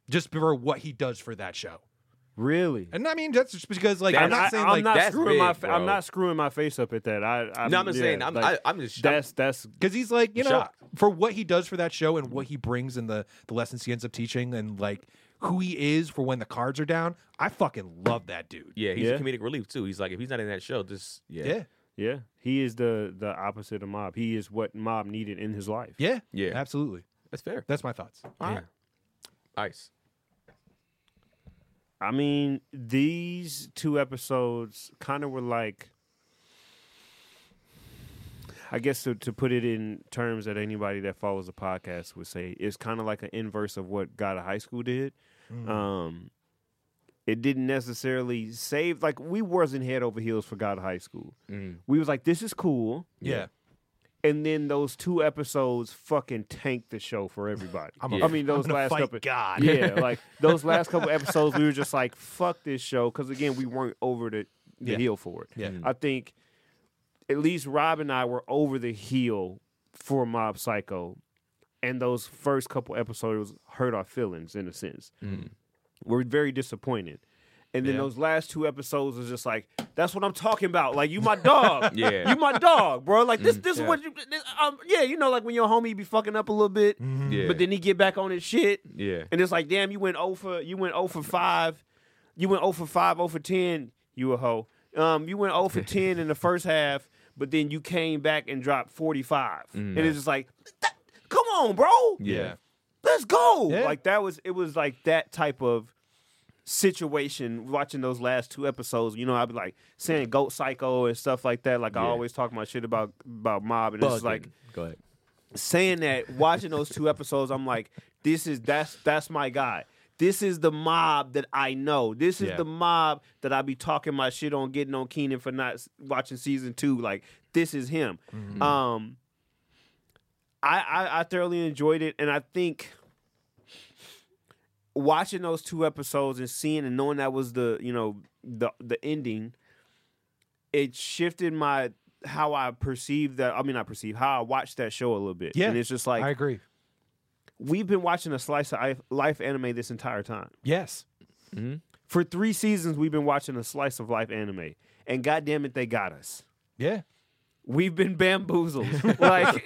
just for what he does for that show. Really? And I mean, that's just because like That's- I'm not I, saying I'm like not that's screwing big, my fa- bro. I'm not screwing my face up at that. I I'm, No, I'm just yeah, saying. I'm. like, I, I'm just. that's that's because he's like you know Shocked. for what he does for that show and what he brings in the the lessons he ends up teaching and like who he is for when the cards are down. I fucking love that dude. yeah, he's Yeah. a comedic relief too. He's like, if he's not in that show, just yeah, Yeah, yeah. He is the the opposite of Mob. He is what Mob needed in his life. yeah, Yeah. absolutely. that's fair. That's my thoughts. All right, Ice. I mean, these two episodes kind of were like, I guess to, to put it in terms that anybody that follows the podcast would say, it's kind of like an inverse of what God of High School did. Um, it didn't necessarily save, like, we wasn't head over heels for God of High School. Mm. We was like, this is cool. Yeah, And then those two episodes fucking tanked the show for everybody. I'm Yeah. I mean, those I'm gonna last fight couple. God. Yeah, like those last couple episodes, we were just like, "Fuck this show," because again, we weren't over the, the Yeah. hill for it. Yeah. I think at least Rob and I were over the hill for Mob Psycho, and those first couple episodes hurt our feelings in a sense. Mm. We're very disappointed. And then Yeah. those last two episodes was just like, that's what I'm talking about. Like, you my dog. Yeah. You my dog, bro. Like, this this Yeah. is what you, this, um, yeah, you know, like when your homie be fucking up a little bit, Yeah. but then he get back on his shit. Yeah. And it's like, damn, you went oh for you went oh for five. You went oh for five, oh for ten, you a hoe. Um, you went oh for ten in the first half, but then you came back and dropped forty-five. And it's just like, that, come on, bro. Yeah. Let's go. Yeah. Like that was it was like that type of situation watching those last two episodes. You know, I'd be like saying Goat Psycho and stuff like that. Like I Yeah. always talk my shit about about Mob, and it's just like Go ahead. saying that, watching those two episodes, I'm like, this is that's that's my guy. This is the Mob that I know. This is Yeah. the Mob that I be talking my shit on, getting on Keenan for not s- watching season two. Like this is him. Um, I, I I thoroughly enjoyed it, and I think watching those two episodes and seeing and knowing that was the you know the the ending, it shifted my how I perceive that. I mean, I perceive how I watched that show a little bit. Yeah. And it's just like I agree. we've been watching a slice of life- life anime this entire time. Yes. For three seasons, we've been watching a slice of life anime, and goddamn it, they got us. Yeah. We've been bamboozled. Like,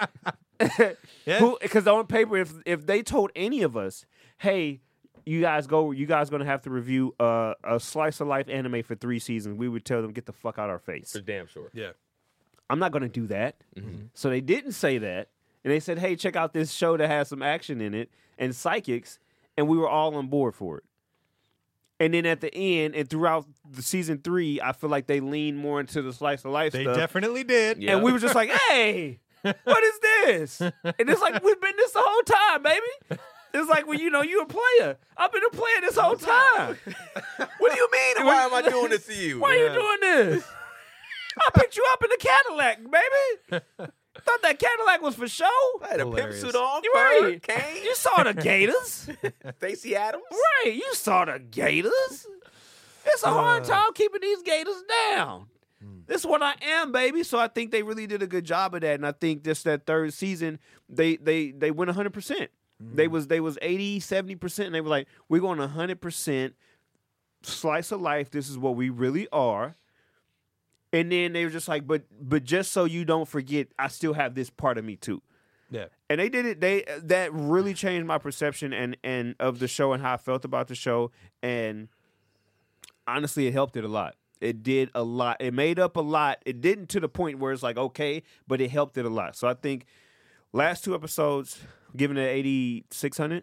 Yeah. because on paper, if if they told any of us, hey, you guys go, you guys gonna have to review uh, a slice of life anime for three seasons, we would tell them, get the fuck out our face. For damn sure. Yeah. I'm not gonna do that. So they didn't say that, and they said, hey, check out this show that has some action in it and psychics, and we were all on board for it. And then at the end and throughout the season three, I feel like they leaned more into the slice of life They stuff. definitely did. Yeah. And we were just like, hey, what is this? And it's like, we've been this the whole time, baby. It's like, well, you know, you a player. I've been a player this whole time. What do you mean? Why am I doing this to you? Why are you doing this? I picked you up in the Cadillac, baby. Thought that Cadillac was for show. I had a pimp Hilarious. suit on. You fur, right. cane, You saw the Gators. Stacey Adams. Right. You saw the Gators. It's a hard time keeping these Gators down. This is what I am, baby. So I think they really did a good job of that. And I think just that third season, they they they went one hundred percent. They was they was eighty, seventy percent. And they were like, we're going one hundred percent slice of life. This is what we really are. And then they were just like, but but just so you don't forget, I still have this part of me too. Yeah. And they did it. They that really changed my perception and and of the show and how I felt about the show. And honestly, it helped it a lot. It did a lot. It made up a lot. It didn't to the point where it's like okay, but it helped it a lot. So I think last two episodes, giving it eighty-six hundred.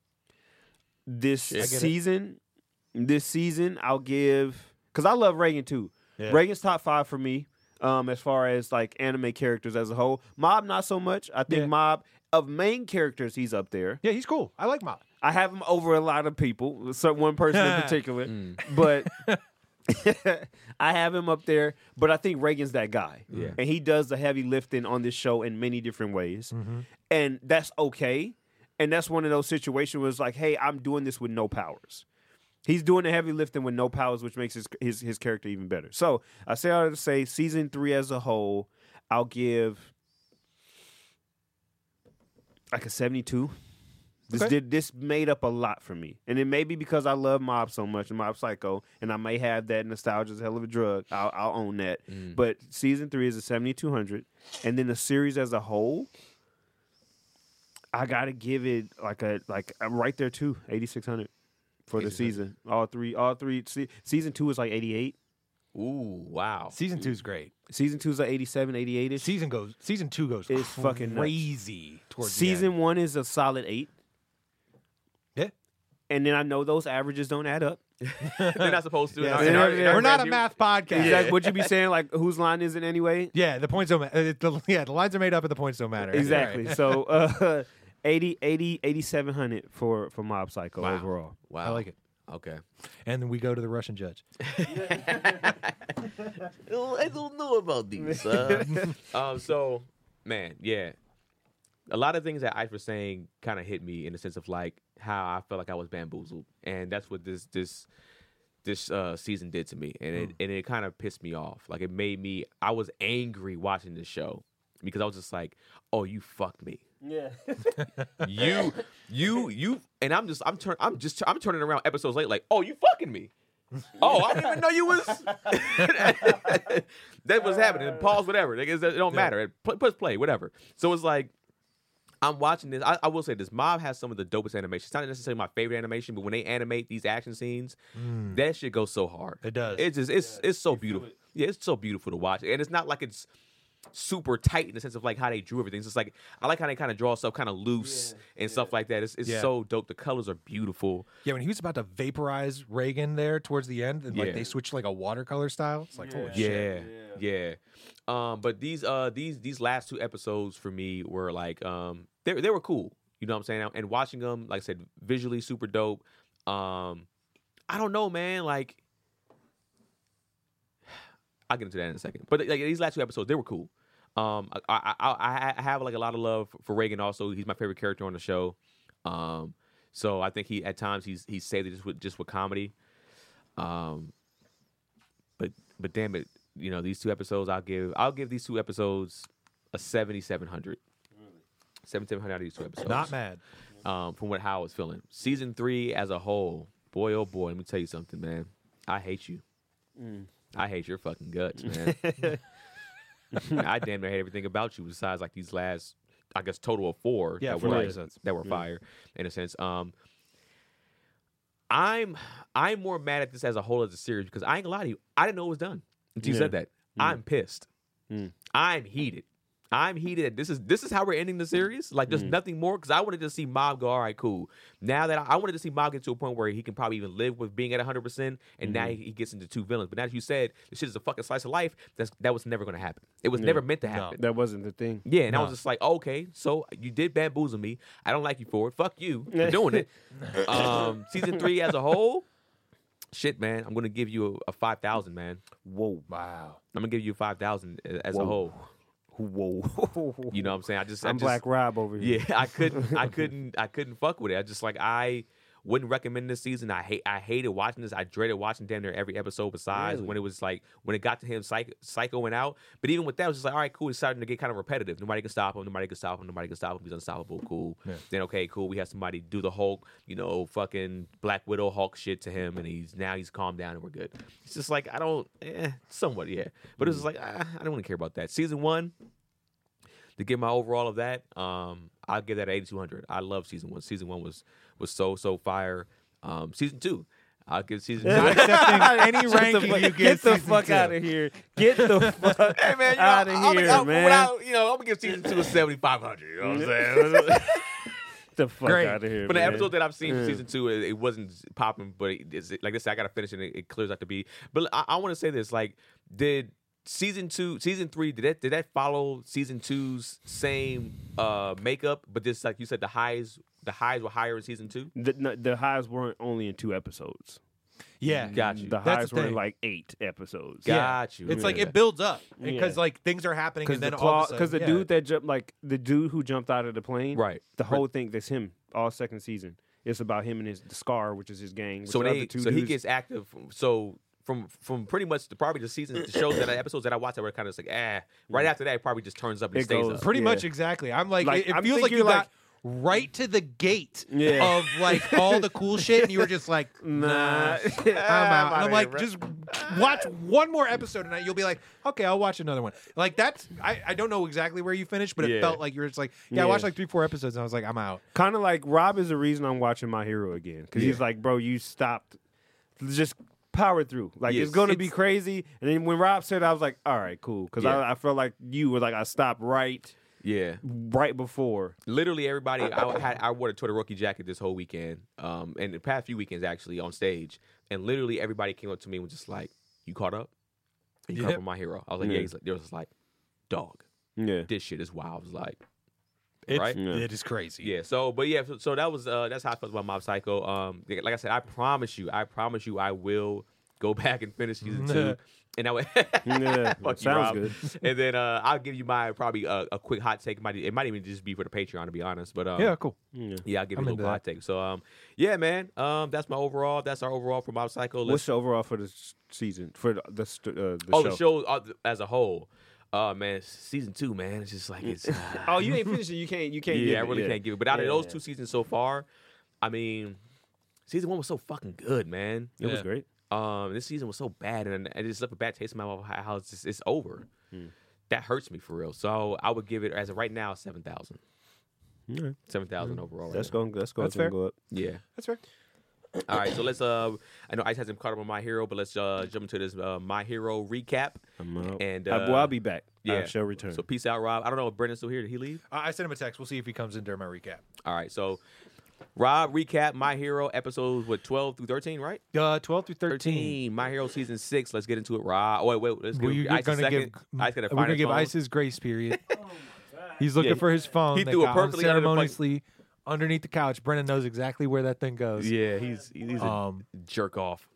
This I get it. season, this season, I'll give because I love Reagan too. Yeah. Reagan's top five for me. Um, as far as like anime characters as a whole, Mob not so much. I think Yeah. Mob of main characters, he's up there. Yeah, he's cool. I like Mob. I have him over a lot of people, so one person in particular, but I have him up there. But I think Reagan's that guy, Yeah. and he does the heavy lifting on this show in many different ways, and that's okay. And that's one of those situations where it's like, hey, I'm doing this with no powers. He's doing the heavy lifting with no powers, which makes his his, his character even better. So I say all that to say, season three as a whole, I'll give like a seventy-two. This Okay. did this made up a lot for me, and it may be because I love Mob so much and Mob Psycho, and I may have that nostalgia is a hell of a drug. I'll, I'll own that. Mm. But season three is a seventy-two hundred, and then the series as a whole, I gotta give it like a like I'm right there too, eighty-six hundred for the season. All three, all three. Se- season two is like eighty-eight. Ooh, wow. Season two's great. Season two is like eighty-seven, eighty-eight ish. Season goes. Season two goes. It's fucking nuts. crazy towards Season the end. one is a solid eight. Yeah. And then I know those averages don't add up. They're not supposed to. Yeah, In our- in our we're not a review. math podcast. Is that what you be saying? Like, whose line is it anyway? Yeah, the points don't matter. The, yeah, the lines are made up and the points don't matter. Exactly. Right. So, uh, eighty, eighty, eighty-seven hundred for, for Mob Psycho Wow. overall. Wow. I like it. Okay. And then we go to the Russian judge. I don't know about these. Uh, um, so, man, yeah. A lot of things that Ice was saying kind of hit me in the sense of like how I felt like I was bamboozled, and that's what this this this uh, season did to me, and it and it kind of pissed me off. Like it made me, I was angry watching this show because I was just like, oh, you fucked me. Yeah. You, you, you, and I'm just, I'm turn, I'm just, I'm turning around episodes late, like, oh, you fucking me. Oh, I didn't even know you was. That was happening. Pause, whatever. Like, it don't matter. Put push play, whatever. So it's like, I'm watching this. I, I will say this: Mob has some of the dopest animation. It's not necessarily my favorite animation, but when they animate these action scenes, that shit goes so hard. It does. It's just, it's, it's so beautiful. Yeah, it's so beautiful to watch, and it's not like it's super tight in the sense of like how they drew everything. It's just like I like how they kind of draw stuff kind of loose and stuff like that. It's, it's Yeah. so dope. The colors are beautiful. Yeah, when he was about to vaporize Reagan there towards the end, and like Yeah. they switched to, like a watercolor style. It's like holy Yeah, shit. yeah. Um, but these uh these these last two episodes for me were like um they they were cool. You know what I'm saying? And watching them, like I said, visually super dope. Um, I don't know, man. Like, I'll get into that in a second. But like these last two episodes, they were cool. Um, I I, I, I have like a lot of love for Reagan. Also, he's my favorite character on the show. Um, so I think he at times he's he's saved it just with just with comedy. Um, but but damn it, you know these two episodes, I'll give I'll give these two episodes a seventy-seven hundred. seventy-seven hundred out of these two episodes. Not mad. Um, from what how I was feeling. Season three as a whole, boy oh boy, let me tell you something, man. I hate you. I hate your fucking guts, man. I damn near hate everything about you besides like these last, I guess, total of four Yeah, that four were like, episodes. that were fire in a sense. Um, I'm I'm more mad at this as a whole as a series because I ain't gonna lie to you, I didn't know it was done until you Yeah. said that. I'm pissed. Mm. I'm heated. I'm heated. This is this is how we're ending the series. Like there's nothing more because I wanted to see Mob go. All right, cool. Now that I, I wanted to see Mob get to a point where he can probably even live with being at one hundred percent, and now he, he gets into two villains. But now that you said this shit is a fucking slice of life, that's that was never going to happen. It was never meant to happen. That wasn't the thing. Yeah, and I No. was just like, okay, so you did bamboozle me. I don't like you for it. Fuck you for doing it. Um, season three as a whole, shit, man. I'm gonna give you a, a five thousand, man. Whoa. Wow. I'm gonna give you five thousand as a Whoa. whole. Whoa. You know what I'm saying? I just, I I'm just, Black Rob over here. yeah, I couldn't, I couldn't, I couldn't fuck with it. I just like I wouldn't recommend this season. I hate, I hated watching this. I dreaded watching damn near every episode. Besides Really? when it was like when it got to him psych, psychoing out. But even with that, it was just like, all right, cool. It's starting to get kind of repetitive. Nobody can stop him. Nobody can stop him. Nobody can stop him. He's unstoppable. Cool. Yeah. Then okay, cool. We have somebody do the Hulk, you know, fucking Black Widow Hulk shit to him, and he's now he's calmed down and we're good. It's just like I don't, eh, somewhat, yeah. But it was just like ah, I don't want to care about that. Season one. To get my overall of that, um, I'll give that eighty-two hundred. I love season one. Season one was was so so fire. Um, season two, I'll give season Not two. accepting any Shut the ranking fuck- you Get give the season fuck two. out of here. Get the fuck Hey man, you know, out of I'm here, gonna, man. Without, you know, I'm gonna give season two a seventy-five hundred. You know what I'm saying? Get the fuck Great. out of here. But the man. episode that I've seen from Yeah. season two, it, it wasn't popping. But it, it's, like I said, I gotta finish it. And it, it clears out to be. But I, I want to say this: like, did season two, season three, did that did that follow season two's same uh makeup? But just like you said, the highs the highs were higher in season two. The, no, the highs weren't only in two episodes. Yeah. Got you. The That's highs the were in thing. like eight episodes. Got Yeah. you. It's like Yeah. it builds up because Yeah. like things are happening Because and the then claw, all of a sudden, because the yeah. dude that jumped, like the dude who jumped out of the plane, Right. The whole thing that's him. All second season, it's about him and his the Scar, which is his gang. Which So the they other two so he dudes- gets active. So from from pretty much the probably the seasons, the shows that I, episodes that I watched that were kind of just like ah. Right after that, it probably just turns up and It stays goes- up. Pretty Yeah. much exactly. I'm like, Like, it, it I'm feels like thinking you like- got right to the gate Yeah. of like all the cool shit, and you were just like, Nah. I'm out. And I'm like, bro. just watch one more episode tonight. You'll be like, okay, I'll watch another one. Like that's I, I don't know exactly where you finished, but it Yeah. felt like you were just like, yeah, I Yeah. watched like three, four episodes, and I was like, I'm out. Kind of like Rob is the reason I'm watching My Hero again because he's Yeah. like, bro, you stopped, just power through. Like Yes. it's gonna be It's- crazy. And then when Rob said, it, I was like, all right, cool, because Yeah. I, I felt like you were like, I stopped right, Yeah. right before. Literally everybody. I had I wore a Todoroki jacket this whole weekend, um, and the past few weekends actually on stage, and literally everybody came up to me and was just like, "You caught up? You caught Yep. up on My Hero?" I was like, "Yeah." Yeah. He's like, "They was just like, dog, Yeah, this shit is wild." I was like, It's, Right? Yeah. It is crazy. "Yeah." So, but yeah, so, so that was uh, that's how I felt about Mob Psycho. Um, like I said, I promise you, I promise you, I will go back and finish season two. And I would, Yeah, fuck you, sounds Rob. good. And then uh, I'll give you my probably uh, a quick hot take. It might, it might even just be for the Patreon, to be honest. But um, Yeah, cool. Yeah. yeah, I'll give I'm you a into little hot take. So um, yeah, man, um, that's my overall. That's our overall for Mob Psycho. Let's- What's the overall for this season for the the, st- uh, the oh, show? the show uh, as a whole. Oh man, season two, man, it's just like it's. Oh, you ain't finished it. You can't. You can't. yeah, give I it, really yeah. can't give it. But out of Yeah. those two seasons so far, I mean, season one was so fucking good, man. It was Yeah. great. Um, this season was so bad, and it just left a bad taste in my mouth. How it's just it's over. Hmm. That hurts me for real. So I would give it as of right now seven thousand. Alright. Seven thousand overall. Right That's now. going. That's going That's to fair. go up. Yeah. That's fair. All right. So let's. Uh, I know Ice hasn't caught up on My Hero, but let's uh jump into this uh, My Hero recap. I'm out. And Uh, uh, well, I'll be back. yeah. I shall return. So peace out, Rob. I don't know if Brendan's still here. Did he leave? Uh, I sent him a text. We'll see if he comes in during my recap. All right. So Rob recap My Hero episodes with twelve through thirteen, right? Uh, twelve through thirteen. Thirteen. My Hero season six. Let's get into it, Rob. Oh, wait, wait. Let's Well, give you're Ice a gonna second. give. Ice gotta we're find gonna his give phone. Ice his grace period. He's looking Yeah, for his phone. he that threw it got perfectly under the fucking- unceremoniously underneath the couch. Brennan knows exactly where that thing goes. Yeah, he's he's a Um, jerk off.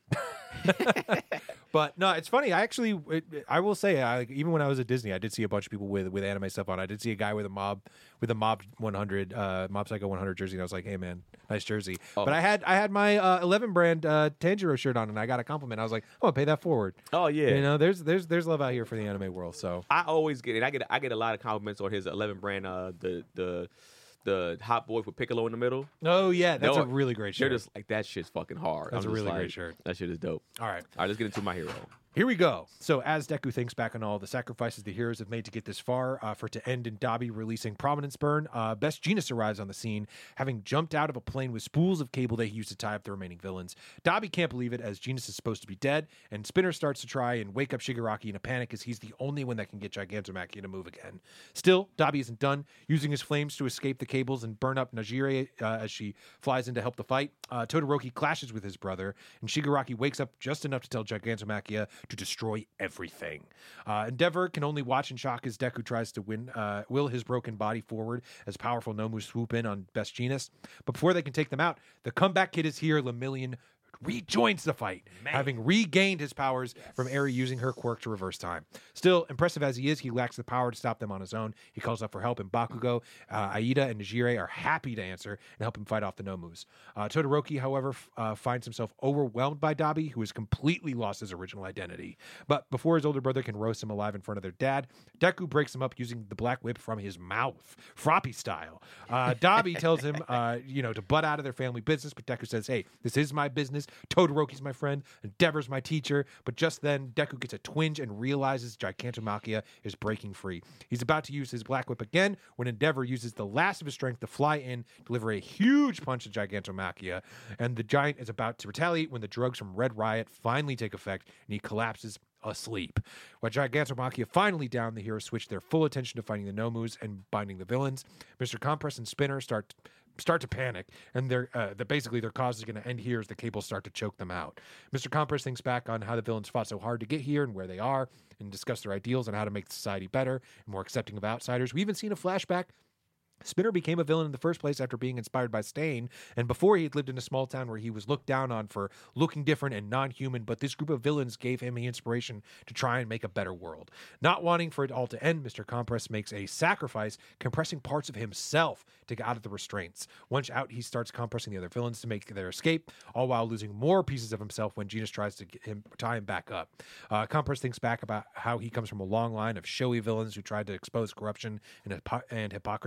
But no, it's funny. I actually, it, I will say, I, even when I was at Disney, I did see a bunch of people with with anime stuff on. I did see a guy with a mob with a mob one hundred, uh, Mob Psycho one hundred jersey, and I was like, "Hey, man, nice jersey." Oh. But I had I had my uh, eleven brand uh, Tanjiro shirt on, and I got a compliment. I was like, "I'm gonna pay that forward." Oh yeah. You know, there's there's there's love out here for the anime world. So I always get it. I get I get a lot of compliments on his eleven brand. Uh, the the the hot boy with Piccolo in the middle. oh yeah, that's No, a really great They're shirt. just like that shit's fucking hard. That's I'm a just really great like, shirt. That shit is dope. All right. All right, let's get into My Hero. Here we go. So, as Deku thinks back on all the sacrifices the heroes have made to get this far, uh, for it to end in Dabi releasing Prominence Burn, uh, Best Genius arrives on the scene, having jumped out of a plane with spools of cable that he used to tie up the remaining villains. Dabi can't believe it, as Genius is supposed to be dead, and Spinner starts to try and wake up Shigaraki in a panic, as he's the only one that can get Gigantomachia to move again. Still, Dabi isn't done, using his flames to escape the cables and burn up Najire uh, as she flies in to help the fight. Uh, Todoroki clashes with his brother, and Shigaraki wakes up just enough to tell Gigantomachia to destroy everything. Uh, Endeavor can only watch in shock as Deku tries to win, uh, will his broken body forward as powerful Nomu swoop in on Best Genius. But before they can take them out, the comeback kid is here. Lemillion rejoins the fight, having regained his powers from Eri using her quirk to reverse time. Still, impressive as he is, he lacks the power to stop them on his own. He calls out for help, and Bakugo, uh, Aida, and Najire are happy to answer and help him fight off the Nomus. Uh, Todoroki, however, f- uh, finds himself overwhelmed by Dabi, who has completely lost his original identity. But before his older brother can roast him alive in front of their dad, Deku breaks him up using the black whip from his mouth, Froppy style. Uh, Dabi tells him, uh, you know, to butt out of their family business, but Deku says, "Hey, this is my business. Todoroki's my friend. Endeavor's my teacher." But just then, Deku gets a twinge and realizes Gigantomachia is breaking free. He's about to use his black whip again when Endeavor uses the last of his strength to fly in, deliver a huge punch to Gigantomachia, and the giant is about to retaliate when the drugs from Red Riot finally take effect and he collapses asleep. While Gigantomachia finally down, the heroes switch their full attention to fighting the Nomus and binding the villains. Mister Compress and Spinner start start to panic, and they're uh, that basically their cause is going to end here as the cables start to choke them out. Mister Compress thinks back on how the villains fought so hard to get here and where they are, and discuss their ideals on how to make society better and more accepting of outsiders. We even seen a flashback. Spinner became a villain in the first place after being inspired by Stain, and before he had lived in a small town where he was looked down on for looking different and non-human, but this group of villains gave him the inspiration to try and make a better world. Not wanting for it all to end, Mister Compress makes a sacrifice, compressing parts of himself to get out of the restraints. Once out, he starts compressing the other villains to make their escape, all while losing more pieces of himself when Genius tries to get him, tie him back up. Uh, Compress thinks back about how he comes from a long line of showy villains who tried to expose corruption and, hypo- and hypocrisy amongst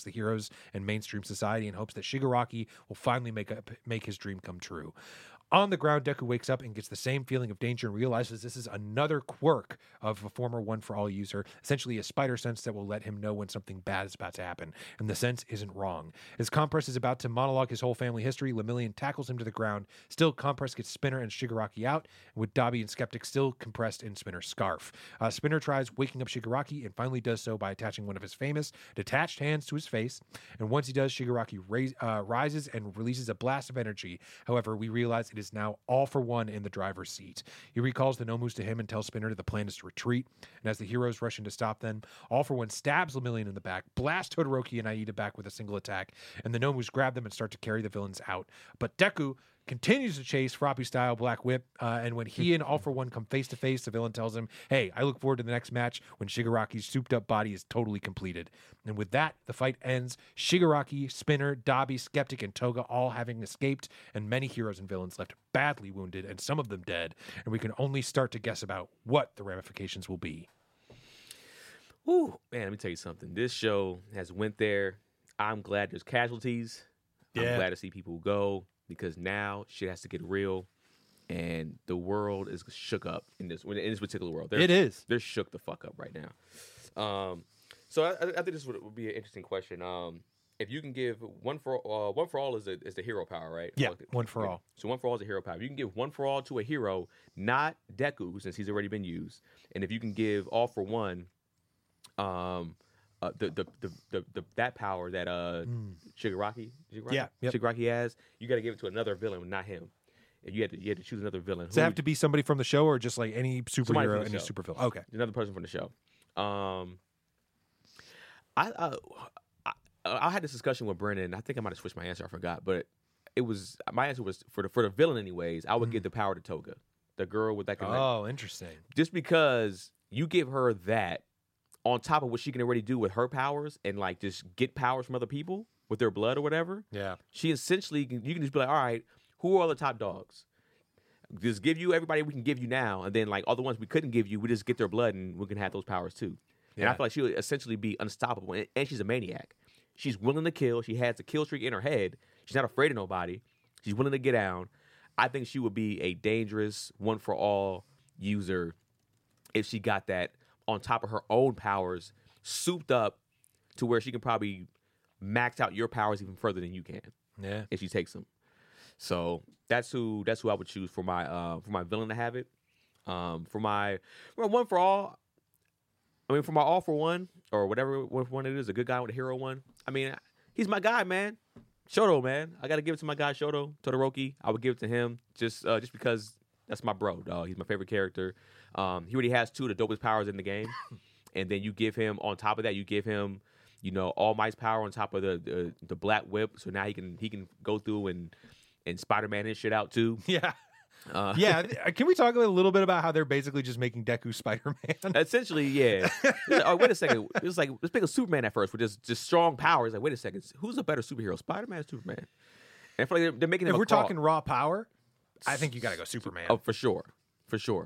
amongst the heroes and mainstream society in hopes that Shigaraki will finally make up, make his dream come true. On the ground, Deku wakes up and gets the same feeling of danger and realizes this is another quirk of a former One For All user, essentially a spider sense that will let him know when something bad is about to happen, and the sense isn't wrong. As Compress is about to monologue his whole family history, Lemillion tackles him to the ground. Still, Compress gets Spinner and Shigaraki out, with Dabi and Skeptic still compressed in Spinner's scarf. Uh, Spinner tries waking up Shigaraki and finally does so by attaching one of his famous detached hands to his face, and once he does, Shigaraki raise, uh, rises and releases a blast of energy. However, we realize it is now all for one in the driver's seat. He recalls the Nomus to him and tells Spinner that the plan is to retreat, and as the heroes rush in to stop them, All For One stabs Lemillion in the back, blasts Todoroki and Aida back with a single attack, and the Nomus grab them and start to carry the villains out. But Deku continues to chase Froppy style Black Whip, uh, and when he and All For One come face to face, the villain tells him, hey, I look forward to the next match when Shigaraki's souped up body is totally completed. And with that, the fight ends. Shigaraki, Spinner, Dabi, Skeptic, and Toga all having escaped, and many heroes and villains left badly wounded, and some of them dead, and we can only start to guess about what the ramifications will be. Whew, man, let me tell you something. This show has went there. I'm glad there's casualties. Yeah. I'm glad to see people go, because now shit has to get real, and the world is shook up in this in this particular world. They're, It is. They're shook the fuck up right now. Um, so I, I think this would, would be an interesting question. Um, if you can give one for uh, one for all is, a, is the hero power, right? Yeah, one for all. So one for all is a hero power. You can give one for all to a hero, not Deku, since he's already been used. And if you can give all for one, um, uh, the, the, the the the that power that uh Mm. Shigaraki, Shigaraki, Yeah, yep. Shigaraki has, you got to give it to another villain, not him. If you had to, you had to choose another villain. Does it have to be somebody from the show or just like any Somebody superhero, from the any show. super villain? Okay. Another person from the show. Um, I, I I I had this discussion with Brennan. I think I might have switched my answer. I forgot, but it was my answer was for the for the villain anyways. I would Mhm. give the power to Toga, the girl with that. Connect. Oh, interesting. Just because you give her that on top of what she can already do with her powers and like just get powers from other people with their blood or whatever. Yeah. She essentially can, you can just be like, all right, who are all the top dogs? Just give you everybody we can give you now, and then like all the ones we couldn't give you, we just get their blood and we can have those powers too. And I Yeah. feel like she would essentially be unstoppable, and, and she's a maniac. She's willing to kill. She has a kill streak in her head. She's not afraid of nobody. She's willing to get down. I think she would be a dangerous one for all user if she got that on top of her own powers, souped up to where she can probably max out your powers even further than you can Yeah. if she takes them. So that's who that's who I would choose for my uh, for my villain to have it. Um, for my for my one for all. I mean, for my all for one or whatever one it is, a good guy with a hero one. I mean, he's my guy, man. Shoto, man. I got to give it to my guy, Shoto, Todoroki. I would give it to him just uh, just because that's my bro, dog. He's my favorite character. Um, he already has two of the dopest powers in the game. And then you give him, on top of that, you give him, you know, All Might's power on top of the, the the Black Whip. So now he can he can go through and, and Spider-Man his shit out, too. Yeah. Uh, Yeah. Can we talk a little bit about how they're basically just making Deku Spider-Man? Essentially, yeah. It's like, oh, wait a second. It was like, let's pick a Superman at first with just, just strong powers. Like, wait a second. Who's a better superhero, Spider-Man or Superman? And I feel like they're, they're making him If a we're crawl. talking raw power, I think you got to go Superman. Oh, for sure. For sure.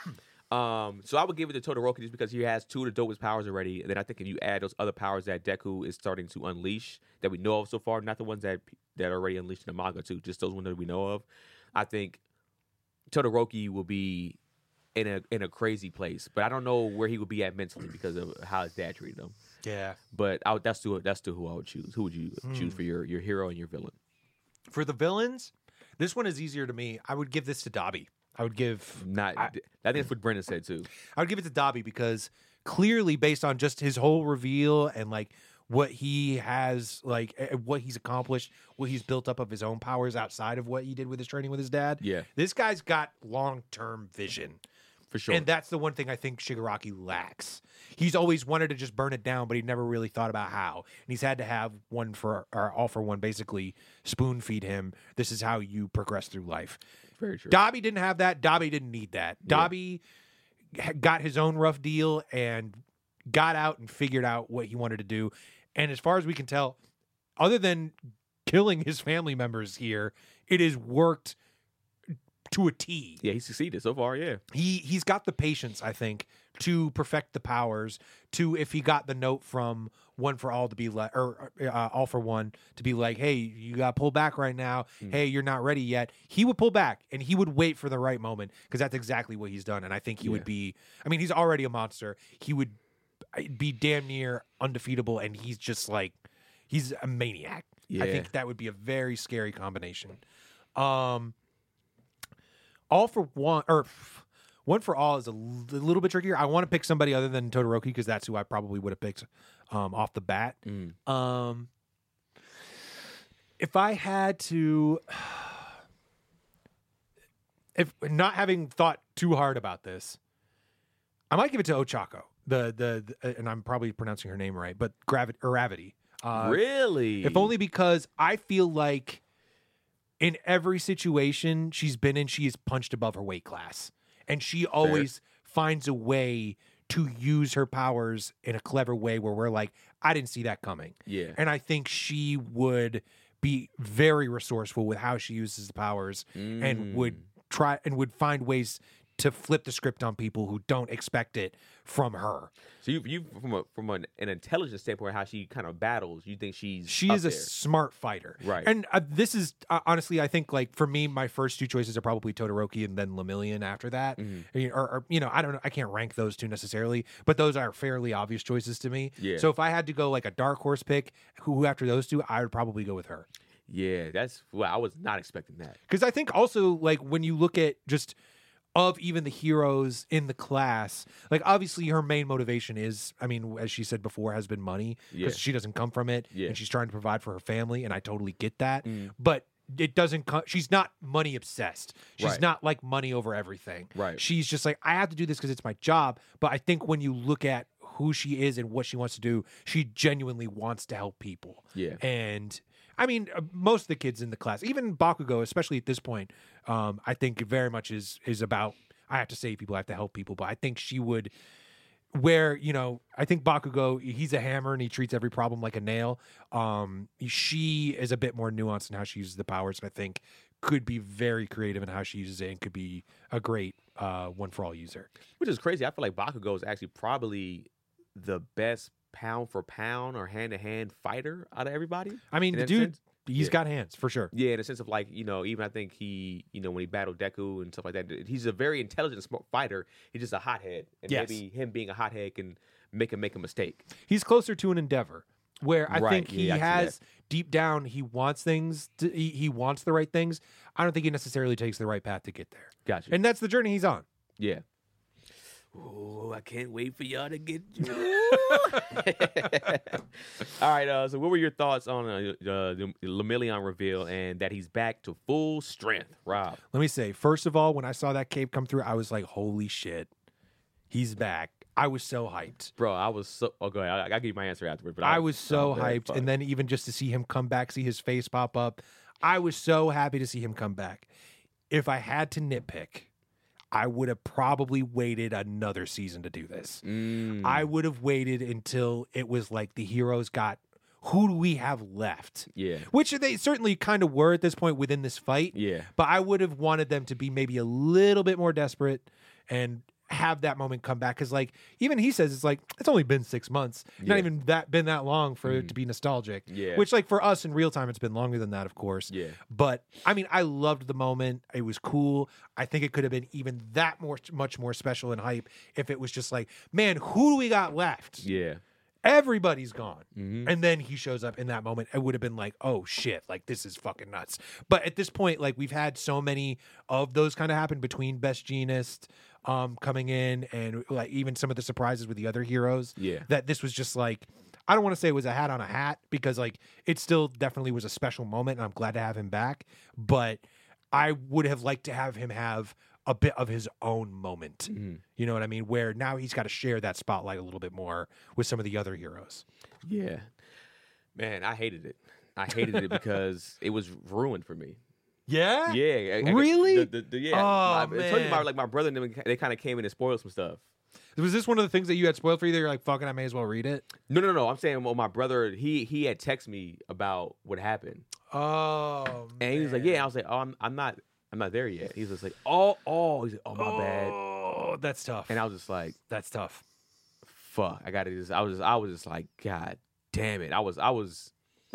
um, so I would give it to Todoroki just because he has two of the dopest powers already. And then I think if you add those other powers that Deku is starting to unleash that we know of so far, not the ones that that are already unleashed in the manga too, just those ones that we know of, I think Todoroki will be in a in a crazy place. But I don't know where he would be at mentally because of how his dad treated him. Yeah. But I would, that's still that's still who I would choose. Who would you choose for your, your hero and your villain? For the villains, this one is easier to me. I would give this to Dabi. I would give Not I- I, think that's what Brendan said too. I would give it to Dabi because clearly, based on just his whole reveal and like what he has, like eh, what he's accomplished, what he's built up of his own powers outside of what he did with his training with his dad. Yeah. This guy's got long term vision. For sure. And that's the one thing I think Shigaraki lacks. He's always wanted to just burn it down, but he never really thought about how. And he's had to have one for, or all for one, basically spoon feed him. This is how you progress through life. Very true. Dabi didn't have that. Dabi didn't need that. Yeah. Dabi ha- got his own rough deal and got out and figured out what he wanted to do. And as far as we can tell, other than killing his family members here, it has worked to a T. Yeah, he succeeded so far, yeah. He he's got the patience, I think, to perfect the powers, to if he got the note from One for All to be like, or uh, All for One to be like, hey, you got to pull back right now. Mm. Hey, you're not ready yet. He would pull back and he would wait for the right moment because that's exactly what he's done. And I think he yeah. would be, I mean, he's already a monster. He would be damn near undefeatable. And he's just like, he's a maniac. Yeah. I think that would be a very scary combination. Um, All for One, or One for All is a, l- a little bit trickier. I want to pick somebody other than Todoroki because that's who I probably would have picked um, off the bat. Mm. Um, if I had to, if not having thought too hard about this, I might give it to Ochako. The the, the and I'm probably pronouncing her name right, but Gravity or Gravity. Uh, really? If only because I feel like in every situation she's been in, she is punched above her weight class. And she always Fair. finds a way to use her powers in a clever way where we're like, I didn't see that coming. Yeah. And I think she would be very resourceful with how she uses the powers mm. and would try and would find ways to flip the script on people who don't expect it from her. So you, you from a, from an, an intelligence standpoint, how she kind of battles, you think she's she is a there. smart fighter, right? And uh, this is uh, honestly, I think like for me, my first two choices are probably Todoroki and then Lemillion after that, mm-hmm. or, or you know, I don't know, I can't rank those two necessarily, but those are fairly obvious choices to me. Yeah. So if I had to go like a dark horse pick, who after those two, I would probably go with her. Yeah, that's well, I was not expecting that because I think also like when you look at just. Of even the heroes in the class, like obviously her main motivation is, I mean, as she said before, has been money because yeah. she doesn't come from it yeah. and she's trying to provide for her family. And I totally get that. Mm. But it doesn't come, she's not money obsessed. She's right. not like money over everything. Right. She's just like, I have to do this because it's my job. But I think when you look at who she is and what she wants to do, she genuinely wants to help people. Yeah. And I mean, uh, most of the kids in the class, even Bakugo, especially at this point, um, I think very much is is about, I have to save people, I have to help people. But I think she would, where, you know, I think Bakugo, he's a hammer and he treats every problem like a nail. Um, she is a bit more nuanced in how she uses the powers, and I think could be very creative in how she uses it and could be a great uh, One for All user. Which is crazy. I feel like Bakugo is actually probably the best pound for pound or hand to hand fighter out of everybody. I mean, the dude, sense. he's yeah. got hands for sure. Yeah, in the sense of like, you know, even I think he, you know, when he battled Deku and stuff like that, he's a very intelligent, smart fighter. He's just a hothead, and yes. maybe him being a hothead can make him make a mistake. He's closer to an Endeavor, where I right. think he yeah, has deep down he wants things. To, he, he wants the right things. I don't think he necessarily takes the right path to get there. Gotcha. And that's the journey he's on. Yeah. Oh, I can't wait for y'all to get you. All right, uh, so what were your thoughts on uh, uh, the Lemillion reveal and that he's back to full strength, Rob? Let me say, first of all, when I saw that cape come through, I was like, holy shit, he's back. I was so hyped. Bro, I was so... Oh, go ahead. I, I'll give you my answer afterwards. But I, I was so oh, hyped. fuck. And then even just to see him come back, see his face pop up, I was so happy to see him come back. If I had to nitpick... I would have probably waited another season to do this. Mm. I would have waited until it was like the heroes got, who do we have left? Yeah. Which they certainly kind of were at this point within this fight. Yeah. But I would have wanted them to be maybe a little bit more desperate and have that moment come back. Because like, even he says, it's like, it's only been six months. Yeah. Not even that been that long for mm. it to be nostalgic. Yeah. Which like for us in real time, it's been longer than that, of course. Yeah. But I mean, I loved the moment. It was cool. I think it could have been even that more, much more special and hype if it was just like, man, who do we got left? Yeah. Everybody's gone. Mm-hmm. And then he shows up in that moment. It would have been like, oh shit, like this is fucking nuts. But at this point, like we've had so many of those kind of happen between Best Jeanist um, coming in and like even some of the surprises with the other heroes. Yeah. That this was just like, I don't want to say it was a hat on a hat because like it still definitely was a special moment and I'm glad to have him back. But I would have liked to have him have a bit of his own moment. Mm-hmm. You know what I mean? Where now he's got to share that spotlight a little bit more with some of the other heroes. Yeah. Man, I hated it. I hated it because it was ruined for me. Yeah? Yeah. I- I- Really? the- the- the- yeah. Oh, I, I told you man. about like my brother and them, they kind of came in and spoiled some stuff. Was this one of the things that you had spoiled for you that you're like, fucking, I may as well read it? No, no, no. I'm saying, well, my brother, he he had texted me about what happened. Oh, And he was like, yeah. I was like, oh, I'm, I'm not. I'm not there yet. He's just like, oh, oh. He's like, oh, my bad. Oh, that's tough. And I was just like, that's tough. fuck, I got to just, I was just, I was just like, God damn it. I was, I was.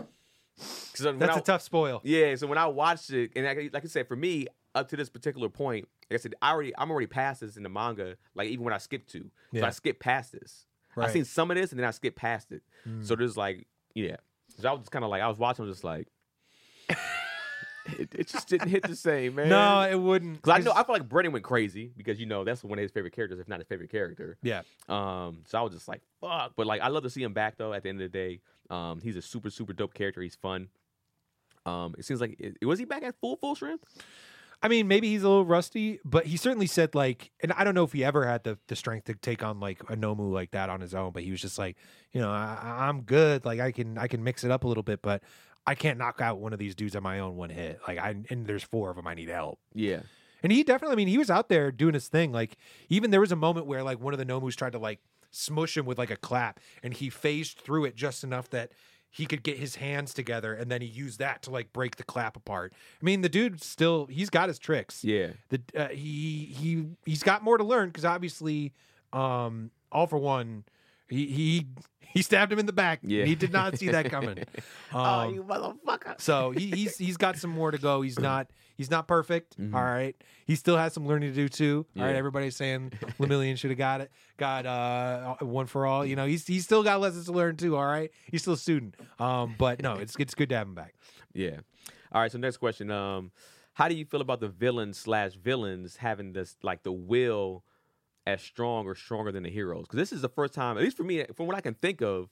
That's I, a tough spoil. Yeah. So when I watched it, and I, like I said, for me, up to this particular point, like I said, I already, I'm already past this in the manga. Like even when I skipped to, Yeah. so I skipped past this. Right. I seen some of this, and then I skipped past it. Mm. So there's like, yeah. So I was just kind of like, I was watching, I was just like, it, it just didn't hit the same, man. No, it wouldn't. Because I know I feel like Brennan went crazy because you know that's one of his favorite characters, if not his favorite character. Yeah. Um. So I was just like, fuck. But like, I love to see him back though. At the end of the day, um, he's a super super dope character. He's fun. Um. It seems like it, was he back at full full strength? I mean, maybe he's a little rusty, but he certainly said like, and I don't know if he ever had the, the strength to take on like a Nomu like that on his own, but he was just like, you know, I, I'm good. Like I can, I can mix it up a little bit, but I can't knock out one of these dudes on my own one hit. Like I, and there's four of them. I need help. Yeah. And he definitely, I mean, he was out there doing his thing. Like even there was a moment where like one of the Nomus tried to like smush him with like a clap, and he phased through it just enough that he could get his hands together, and then he used that to like break the clap apart. I mean, the dude still, he's got his tricks. Yeah. The uh, he he he's got more to learn because obviously, um, all for one, he he he stabbed him in the back. Yeah. He did not see that coming. Um, oh, you motherfucker. so he, he's he's got some more to go. He's not he's not perfect. Mhm. All right, he still has some learning to do too. All right, Yeah. everybody's saying Lemillion should have got it, got uh one for all. You know, he's he's still got lessons to learn too. All right, he's still a student. Um, but no, it's it's good to have him back. Yeah. All right. So next question. Um, how do you feel about the villains slash villains having this like the will as strong or stronger than the heroes? Because this is the first time, at least for me, from what I can think of,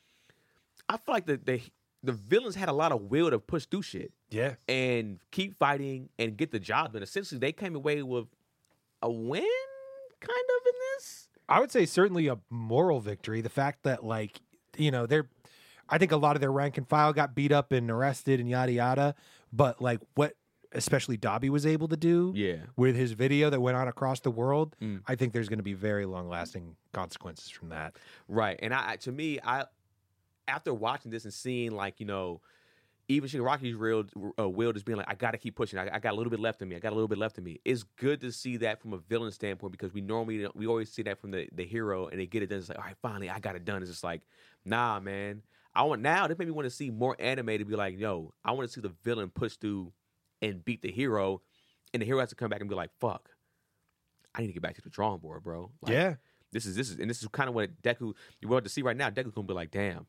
I feel like the the the villains had a lot of will to push through shit Yeah, and keep fighting and get the job done. Essentially, they came away with a win, kind of in this. I would say certainly a moral victory. The fact that like you know they're, I think a lot of their rank and file got beat up and arrested and yada yada. But like what especially Dobby was able to do Yeah. with his video that went on across the world, Mm. I think there's going to be very long lasting consequences from that. Right. And I, to me, I after watching this and seeing like, you know, even Shigaraki's real uh, will just being like, I got to keep pushing. I, I got a little bit left in me. I got a little bit left in me. It's good to see that from a villain standpoint because we normally, we always see that from the, the hero and they get it done. It's like, all right, finally, I got it done. It's just like, nah, man. I want now, this made me want to see more anime to be like, yo, I want to see the villain push through and beat the hero. And the hero has to come back and be like, fuck, I need to get back to the drawing board, bro. Like, Yeah. This is, this is, and this is kind of what Deku, you're about to see right now. Deku's going to be like, damn,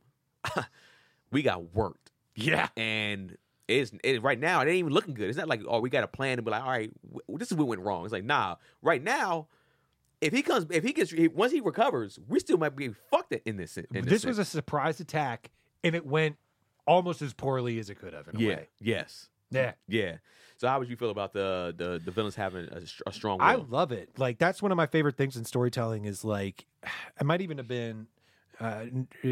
we got worked. Yeah. And it's it, right now, it ain't even looking good. It's not like, oh, we got a plan to be like, all right, w- this is what went wrong. It's like, nah, right now, if he comes, if he gets, once he recovers, we still might be fucked in this. In this, This was a surprise attack, and it went almost as poorly as it could have in a yeah, way. yes, Yeah. yeah. So how would you feel about the the, the villains having a, a strong will? I love it. Like that's one of my favorite things in storytelling is like I might even have been uh,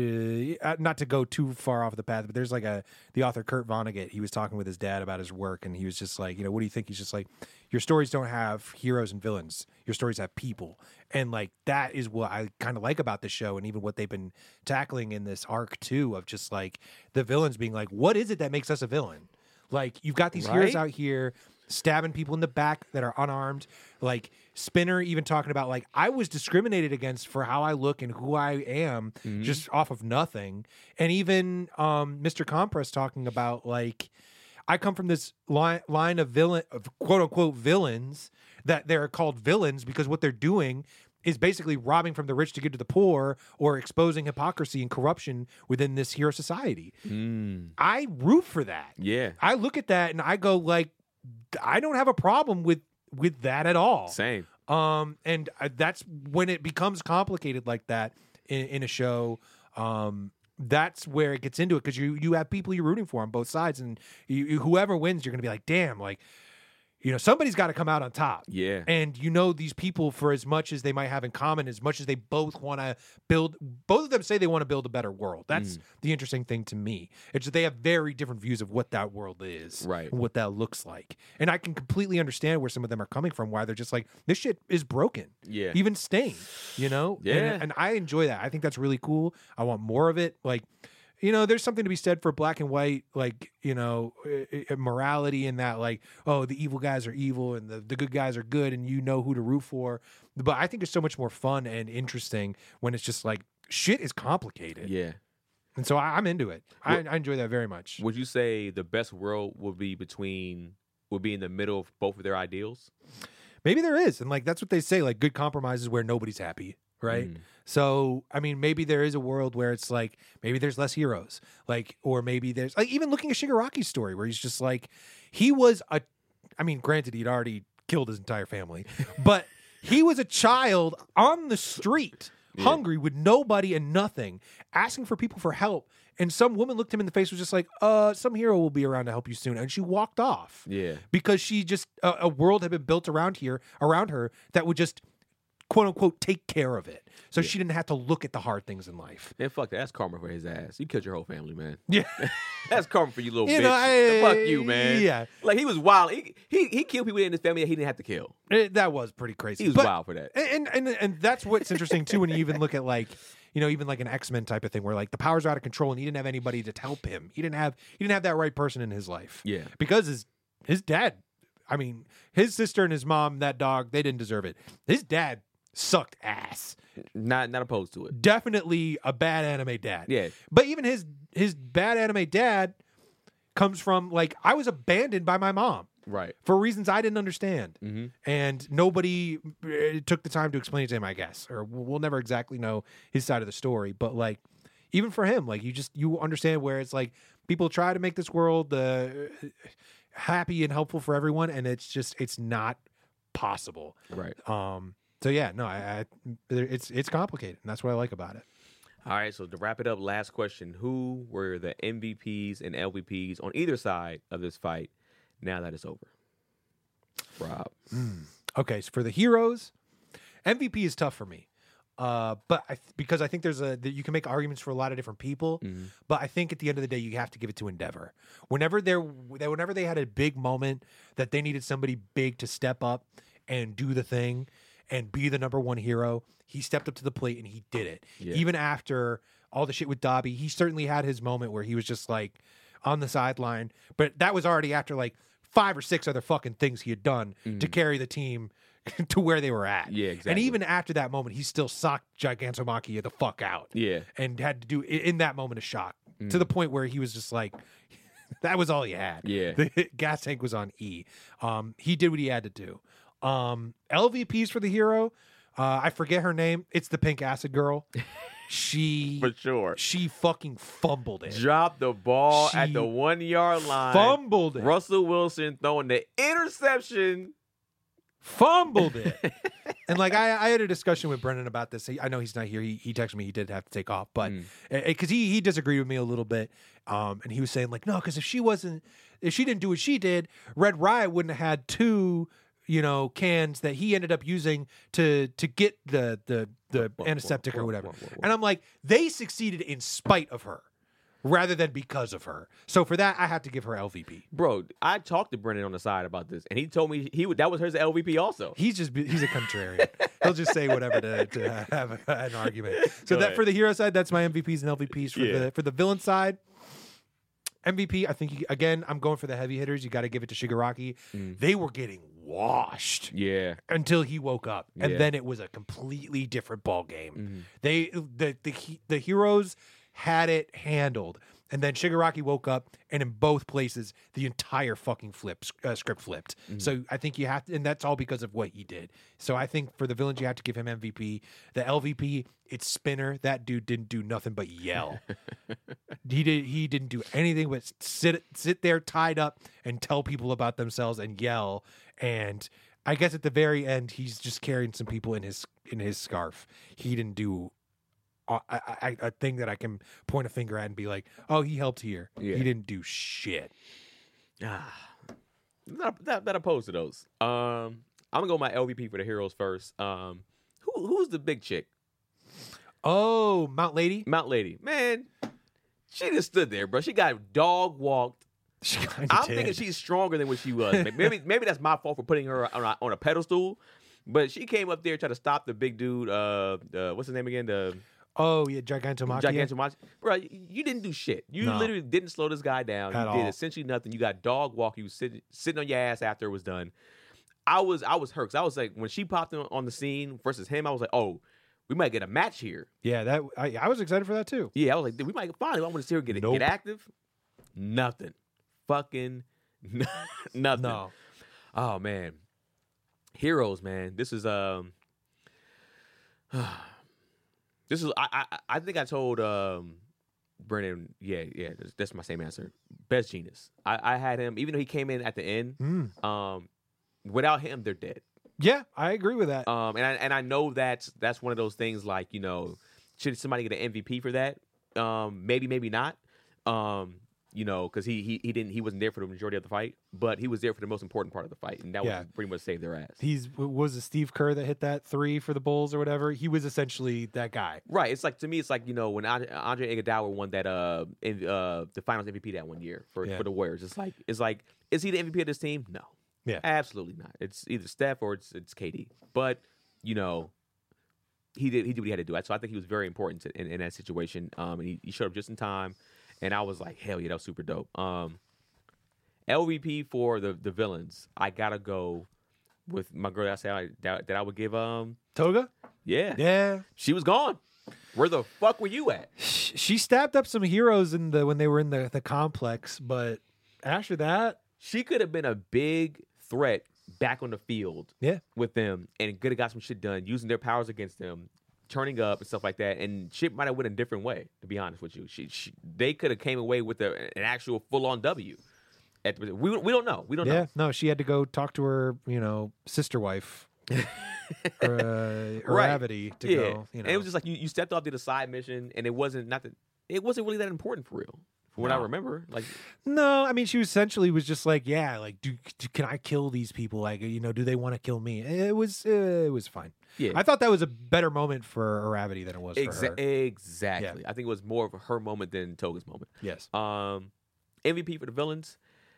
uh, not to go too far off the path, but there's like a the author Kurt Vonnegut. He was talking with his dad about his work, and he was just like, you know, what do you think? He's just like, your stories don't have heroes and villains. Your stories have people, and like that is what I kind of like about the show, and even what they've been tackling in this arc too, of just like the villains being like, what is it that makes us a villain? Like you've got these heroes Right? out here stabbing people in the back that are unarmed. Like Spinner even talking about like I was discriminated against for how I look and who I am just off of nothing. And even um, Mister Compress talking about like I come from this line line of villain of quote unquote villains that they're called villains because what they're doing is basically robbing from the rich to give to the poor or exposing hypocrisy and corruption within this hero society. Mm, I root for that. yeah, I look at that and I go like, I don't have a problem with with that at all. same. Um, and I, that's when it becomes complicated like that in, in a show. Um, that's where it gets into it because you you have people you're rooting for on both sides, and you, you, whoever wins, you're gonna be like, damn, like. You know, somebody's got to come out on top. Yeah, And you know, these people, for as much as they might have in common, as much as they both want to build, both of them say they want to build a better world. That's Mm. the interesting thing to me. It's that they have very different views of what that world is, Right. and what that looks like. And I can completely understand where some of them are coming from, why they're just like, this shit is broken. yeah, Even Stain, you know? Yeah. And, and I enjoy that. I think that's really cool. I want more of it. Like, you know, there's something to be said for black and white, like, you know, uh, morality in that, like, oh, the evil guys are evil and the, the good guys are good and you know who to root for. But I think it's so much more fun and interesting when it's just like shit is complicated. Yeah. And so I, I'm into it. I, I enjoy that very much. Would you say the best world would be between, would be in the middle of both of their ideals? Maybe there is. And like, that's what they say, like good compromise is where nobody's happy. Right. Mm. So, I mean, maybe there is a world where it's like, maybe there's less heroes, like, or maybe there's like, even looking at Shigaraki's story where he's just like, he was a, I mean, granted, he'd already killed his entire family, but he was a child on the street, Yeah. hungry with nobody and nothing, asking for people for help. And some woman looked him in the face, was just like, uh, some hero will be around to help you soon. And she walked off. Yeah. Because she just, a, a world had been built around here, around her that would just, quote unquote, take care of it. So Yeah. she didn't have to look at the hard things in life. Man, fuck that. That's karma for his ass. You killed your whole family, man. Yeah. That's karma for you, little You bitch. know, I- fuck you, man. yeah. Like, he was wild. He, he, he killed people in his family that he didn't have to kill. It- that was pretty crazy. He was But- wild for that. And, and and that's what's interesting too when you even look at like, you know, even like an X-Men type of thing where like the powers are out of control and he didn't have anybody to help him. He didn't have he didn't have that right person in his life. Yeah. Because his his dad, I mean, his sister and his mom, that dog, they didn't deserve it. His dad sucked ass. Not not opposed to it. Definitely a bad anime dad. Yeah. But even his his bad anime dad comes from like, I was abandoned by my mom Right. for reasons I didn't understand. Mm-hmm. And nobody uh, took the time to explain it to him, I guess, or we'll we'll never exactly know his side of the story. But like, even for him, like you just, you understand where it's like people try to make this world uh, happy and helpful for everyone. And it's just, it's not possible. Right. Um, so yeah, no, I, I it's, it's complicated. And that's what I like about it. All right, so to wrap it up, last question. Who were the M V Ps and L V Ps on either side of this fight now that it's over? Rob. Okay, so for the heroes, M V P is tough for me, uh, but I th- because I think there's a that you can make arguments for a lot of different people, Mm-hmm. but I think at the end of the day you have to give it to Endeavor. Whenever they're whenever they had a big moment that they needed somebody big to step up and do the thing and be the number one hero, he stepped up to the plate and he did it. Yeah. Even after all the shit with Dobby, he certainly had his moment where he was just like on the sideline, but that was already after like five or six other fucking things he had done to carry the team to where they were at. Mm-hmm. Yeah, exactly. And even after that moment, he still socked Gigantomachia the fuck out. Yeah. And had to do in that moment of shock to the point where he was just like, that was all he had. Yeah. The gas tank was on E. Um, he did what he had to do. Um, L V Ps for the hero. Uh, I forget her name. It's the pink acid girl. She For sure. she fucking fumbled it. Dropped the ball She at the one yard line. Fumbled it. Russell Wilson throwing the interception. Fumbled it. And like I, I had a discussion with Brendan about this. He, I know he's not here. He, he texted me. He did have to take off, but because he he disagreed with me a little bit, um, and he was saying like, no, because if she wasn't, if she didn't do what she did, Red Riot wouldn't have had two, you know, cans that he ended up using to to get the the the antiseptic or whatever. And I'm like, they succeeded in spite of her, rather than because of her. So for that, I have to give her L V P. Bro, I talked to Brendan on the side about this, and he told me he would that was his L V P also. He's just he's a contrarian. He'll just say whatever to, to have a, an argument. So Go that ahead. for the hero side, that's my M V Ps and L V Ps. For Yeah. the for the villain side, M V P. I think you, again, I'm going for the heavy hitters. You got to give it to Shigaraki. They were getting washed Yeah. until he woke up, and Yeah. then it was a completely different ball game. They the the he- the heroes had it handled. And then Shigaraki woke up, and in both places, the entire fucking flip uh, script flipped. So I think you have to, and that's all because of what he did. So I think for the villains, you have to give him M V P. The L V P, it's Spinner. That dude didn't do nothing but yell. he did. He didn't do anything but sit sit there tied up and tell people about themselves and yell. And I guess at the very end, he's just carrying some people in his in his scarf. He didn't do. I, I, a thing that I can point a finger at and be like, oh, he helped here. Yeah. He didn't do shit. Ah, not, not, not opposed to those. Um, I'm gonna go with my L V P for the heroes first. Um, who who's the big chick? Oh, Mount Lady? Mount Lady. Man, she just stood there, bro. She got dog walked. She kind I'm of did. thinking she's stronger than what she was. Maybe maybe that's my fault for putting her on a, on a pedestal. But she came up there trying to stop the big dude. Uh, uh what's his name again? The Oh yeah, Gigantomachia. Gigantomachia. Bro, you didn't do shit. You No. literally didn't slow this guy down. At you did all. essentially nothing. You got dog walk. You was sitting sitting on your ass after it was done. I was I was hurt. 'Cause I was like, when she popped on, on the scene versus him, I was like, oh, we might get a match here. Yeah, that I, I was excited for that too. Yeah, I was like, dude, we might finally. I want to see her get Nope. get active. Nothing. Fucking nothing. No. Oh man, Heroes, man. This is um, this is I I I think I told um, Brennan. Yeah, yeah. That's, that's my same answer. Best Genius. I I had him, even though he came in at the end. Mm. Um, without him, they're dead. Yeah, I agree with that. Um, and I and I know that's that's one of those things. Like, you know, should somebody get an M V P for that? Um, maybe, maybe not. Um, you know, because he he he didn't he wasn't there for the majority of the fight, but he was there for the most important part of the fight, and that Yeah. was pretty much saved their ass. He's was it Steve Kerr that hit that three for the Bulls or whatever. He was essentially that guy. Right. It's like, to me, it's like, you know, when Andre, Andre Iguodala won that uh in, uh the Finals M V P that one year for Yeah. for the Warriors. It's like it's like is he the M V P of this team? No. Yeah. Absolutely not. It's either Steph or it's it's K D. But you know, he did he did what he had to do. So I think he was very important to, in, in that situation. Um, and he, he showed up just in time. And I was like, hell yeah, that was super dope. Um, L V P for the the villains, I gotta go with my girl that I said I, that, that I would give. Um, Toga? yeah, Yeah. she was gone. Where the fuck were you at? Sh- She stabbed up some heroes in the when they were in the, the complex, but after that, She could have been a big threat back on the field. Yeah. with them, and could have got some shit done using their powers against them, turning up and stuff like that, and shit might have went a different way. To be honest with you, she, she they could have came away with a, an actual full on W. At, we we don't know. We don't yeah, know. no, she had to go talk to her, you know, sister wife, or, uh, or Right. Gravity to yeah, go. You know, and it was just like you, you stepped off, did a side mission, and it wasn't not that it wasn't really that important for real. From what I No. remember, like no, I mean, she essentially was just like, yeah, like, do, do can I kill these people? Like, you know, do they want to kill me? It was, uh, it was fine. yeah, I thought that was a better moment for Gravity than it was for exa- her. exactly. I think it was more of her moment than Toga's moment. Yes. Um, M V P for the villains.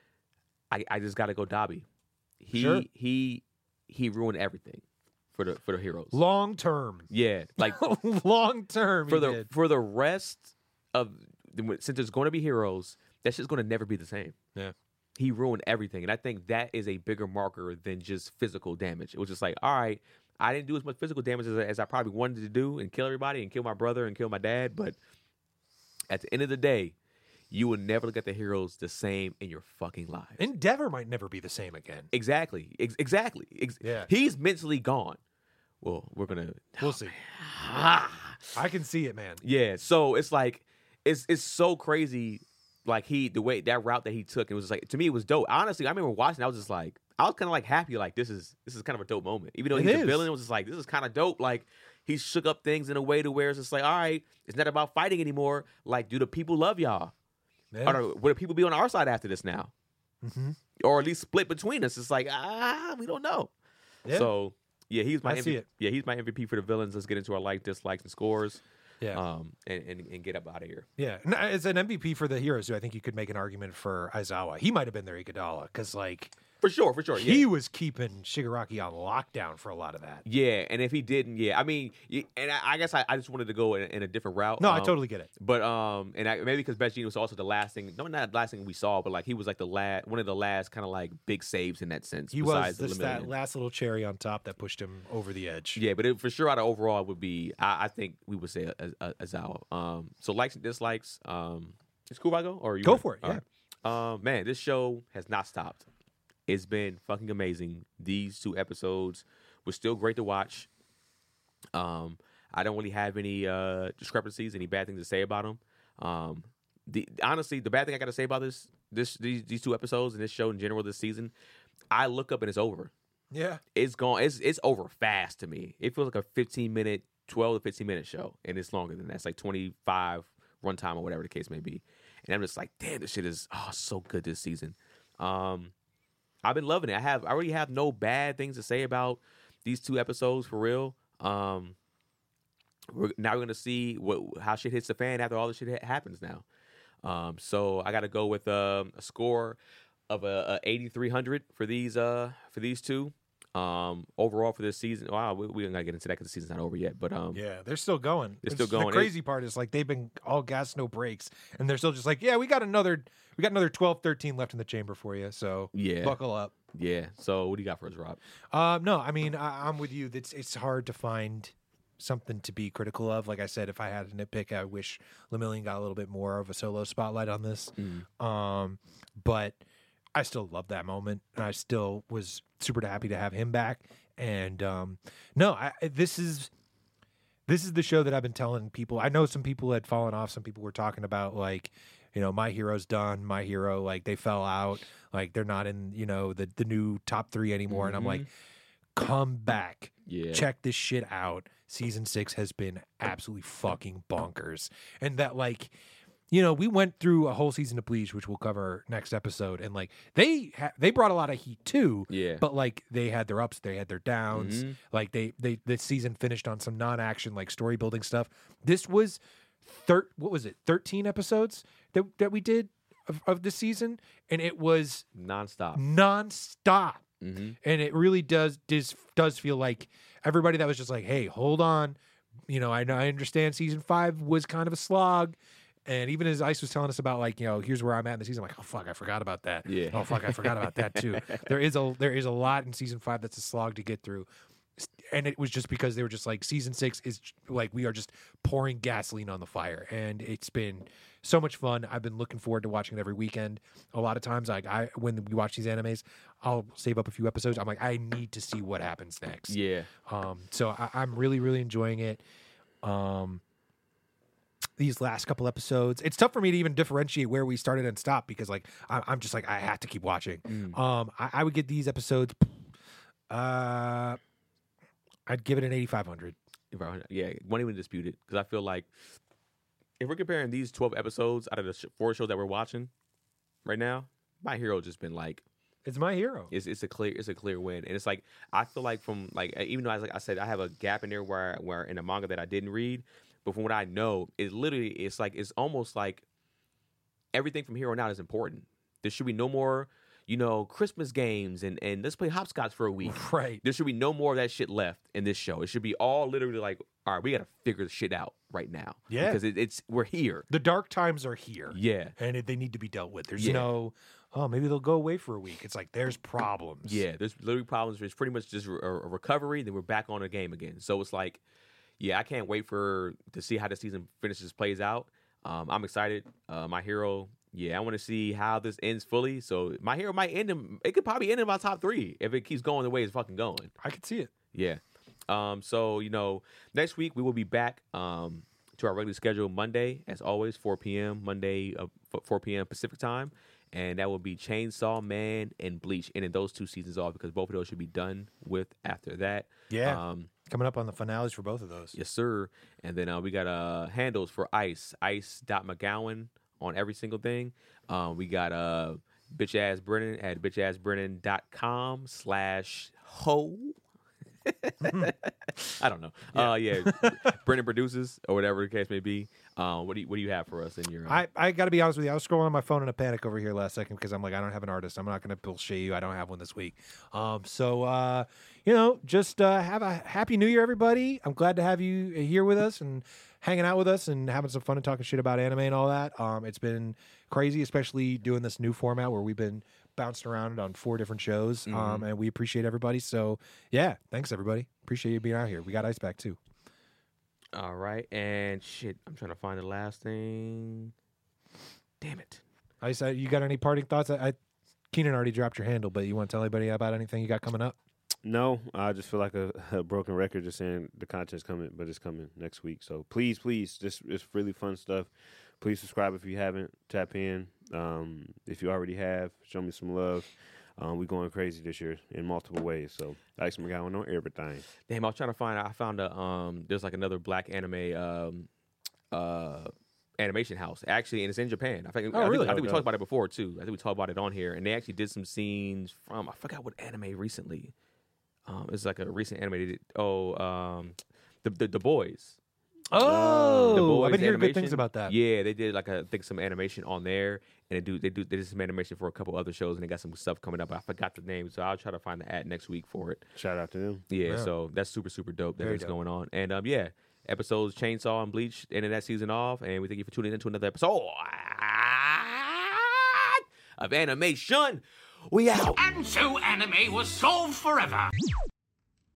I, I just got to go Dobby. He Sure. he he ruined everything for the for the heroes. Long term. Yeah, like Long term. for he the did. for the rest of the, since there's going to be heroes, that's just going to never be the same. Yeah. He ruined everything, and I think that is a bigger marker than just physical damage. It was just like, all right, I didn't do as much physical damage as, as I probably wanted to do, and kill everybody, and kill my brother, and kill my dad, but at the end of the day, you will never look at the heroes the same in your fucking lives. Endeavor might never be the same again. Exactly. Ex- exactly. Ex- Yeah. He's mentally gone. Well, we're gonna. We'll see. Ah. I can see it, man. Yeah. So it's like, it's it's so crazy. Like he, the way that route that he took, it was just like, to me, it was dope. Honestly, I remember watching. I was just like, I was kind of like happy. Like this is this is kind of a dope moment. Even though It he's is. a villain, it was just like, this is kind of dope. Like he shook up things in a way to where it's just like, all right, it's not about fighting anymore. Like, do the people love y'all? Yeah. Or do- will the people be on our side after this now? Mhm. Or at least split between us? It's like, ah, we don't know. Yeah. So yeah, he's my I M V P. see it. Yeah, he's my M V P for the villains. Let's get into our like, dislikes, and scores. Yeah. Um, and, and, and get up out of here. Yeah, no, as an M V P for the heroes, too, I think you could make an argument for Aizawa. He might have been their Iguodala because, like, For sure, for sure. Yeah. he was keeping Shigaraki on lockdown for a lot of that. Yeah, and if he didn't, yeah, I mean, y- and I, I guess I, I just wanted to go in, in a different route. No, I um, totally get it. But um, and I, maybe because Best Genie was also the last thing, no, not the last thing we saw, but like he was like the last, one of the last kind of like big saves in that sense. He besides was this, that eliminating- last little cherry on top that pushed him over the edge. Yeah, but it, for sure, out of overall, it would be. I, I think we would say a, a, a Zawa. Um, so likes and dislikes. Um, it's cool if I go or you Go want- for it, all yeah. right. Um, man, this show has not stopped. It's been fucking amazing. These two episodes were still great to watch. Um, I don't really have any uh discrepancies, any bad things to say about them. Um, the honestly, the bad thing I got to say about this, this these these two episodes and this show in general this season, I look up and it's over. Yeah. It's gone. It's it's over fast to me. It feels like a fifteen minute, twelve to fifteen minute show, and it's longer than that. It's like twenty five runtime or whatever the case may be. And I'm just like, damn, this shit is oh so good this season. Um, I've been loving it. I have I already have no bad things to say about these two episodes for real. Um, we're now we're gonna see what how shit hits the fan after all this shit ha- happens now. Um, so I got to go with um, a score of a, a eighty-three hundred for these uh for these two. Um, overall for this season, wow, we, we don't gotta get into that because the season's not over yet. But um, Yeah, they're still going. They're still It's- going. The crazy part is like they've been all gas, no brakes, and they're still just like, yeah, we got another, we got another twelve, thirteen left in the chamber for you. So Yeah. buckle up. yeah. So what do you got for us, Rob? Um, no, I mean I, I'm with you. It's it's hard to find something to be critical of. Like I said, if I had to nitpick, I wish Lemillion got a little bit more of a solo spotlight on this. Um, but I still love that moment, and I still was super happy to have him back. And um, no, I, this is this is the show that I've been telling people. I know some people had fallen off. Some people were talking about like, you know, My Hero's done. My Hero, like they fell out. Like they're not in, you know, the the new top three anymore. And I'm like, come back. Yeah. Check this shit out. Season six has been absolutely fucking bonkers. And that like, you know, we went through a whole season of Bleach, which we'll cover next episode, and like they ha- they brought a lot of heat too. Yeah. But like they had their ups, they had their downs. Mhm. Like they they the season finished on some non-action like story building stuff. This was thir- what was it? thirteen episodes that that we did of, of the season, and it was Nonstop. nonstop. Mm-hmm. And it really does does does feel like everybody that was just like, hey, hold on, you know, I know I understand season five was kind of a slog. And even as Ice was telling us about, like, you know, here's where I'm at in the season, I'm like, oh fuck, I forgot about that. Yeah. Oh fuck, I forgot about that too. There is a there is a lot in season five that's a slog to get through, and it was just because they were just like season six is like we are just pouring gasoline on the fire, and it's been so much fun. I've been looking forward to watching it every weekend. A lot of times, like I when we watch these animes, I'll save up a few episodes. I'm like, I need to see what happens next. Yeah. Um. So I, I'm really really enjoying it. Um. These last couple episodes, it's tough for me to even differentiate where we started and stopped because, like, I, I'm just like I have to keep watching. Mm. Um, I, I would get these episodes. Uh, I'd give it an eighty-five hundred. Yeah, won't even dispute it because I feel like if we're comparing these twelve episodes out of the sh- four shows that we're watching right now, My Hero just been like It's My Hero. it's it's a clear it's a clear win, and it's like I feel like from like even though I like I said I have a gap in there where where in a manga that I didn't read, but from what I know, it literally it's like it's almost like everything from here on out is important. There should be no more, you know, Christmas games and and let's play hopscotch for a week. Right. There should be no more of that shit left in this show. It should be all literally like, all right, we got to figure the shit out right now. Yeah. because it, it's we're here. The dark times are here. Yeah, And it, they need to be dealt with. There's Yeah. no, oh, maybe they'll go away for a week. It's like there's problems. yeah. There's literally problems. It's pretty much just a, a recovery. Then we're back on the game again. So it's like, yeah, I can't wait for to see how the season finishes plays out. Um, I'm excited. Uh, My Hero. Yeah, I want to see how this ends fully. So My Hero might end in, it could probably end in my top three if it keeps going the way it's fucking going. I could see it. Yeah. Um, so, you know, next week we will be back um, to our regular schedule Monday, as always, four p.m. Monday, uh, four p.m. Pacific time. And that will be Chainsaw Man and Bleach. And then those two seasons off because both of those should be done with after that. Yeah. Um, Coming up on the finales for both of those. yes, sir. And then uh, we got uh, handles for Ice, ice.mcgowan on every single thing. Um, we got uh, bitch ass Brennan at bitchassbrennan.com slash ho. I don't know. Uh, yeah, Brennan produces or whatever the case may be. Um, what do you, what do you have for us in your? Uh, I, I got to be honest with you. I was scrolling on my phone in a panic over here last second because I'm like, I don't have an artist. I'm not going to bullshit you. I don't have one this week. Um, so, uh, you know, just uh, have a happy new year, everybody. I'm glad to have you here with us and hanging out with us and having some fun and talking shit about anime and all that. Um, it's been crazy, especially doing this new format where we've been bouncing around on four different shows. Mm-hmm. Um, and we appreciate everybody. So, yeah, thanks, everybody. Appreciate you being out here. We got Ice back, too. all right, and shit, I'm trying to find the last thing. Damn it. Ice, uh, you got any parting thoughts? I, I Keenan already dropped your handle, but you want to tell anybody about anything you got coming up? No, I just feel like a, a broken record just saying the content's coming, but it's coming next week. So please, please, just it's really fun stuff. Please subscribe if you haven't. Tap in. Um, if you already have, show me some love. Um, we're going crazy this year in multiple ways. So Ice McGowan on everything. Damn, I was trying to find. I found a um. There's like another black anime um, uh, animation house actually, and it's in Japan. I think. Oh, I think, really? I think we Okay. talked about it before too. I think we talked about it on here, and they actually did some scenes from. I forgot what anime recently. Um, it's like a recent anime. They did, oh, um, the, the the boys. Oh, The I've Boys been hearing good animation. things about that. Yeah, they did like a, I think some animation on there, and they do they do they did some animation for a couple other shows, and they got some stuff coming up. I forgot the name, so I'll try to find the ad next week for it. Shout out to them. Yeah, Yeah. so that's super super dope that Very it's dope. going on, and um yeah, episodes Chainsaw and Bleach ending that season off, and we thank you for tuning into another episode of Animation. We out. And so anime was solved forever.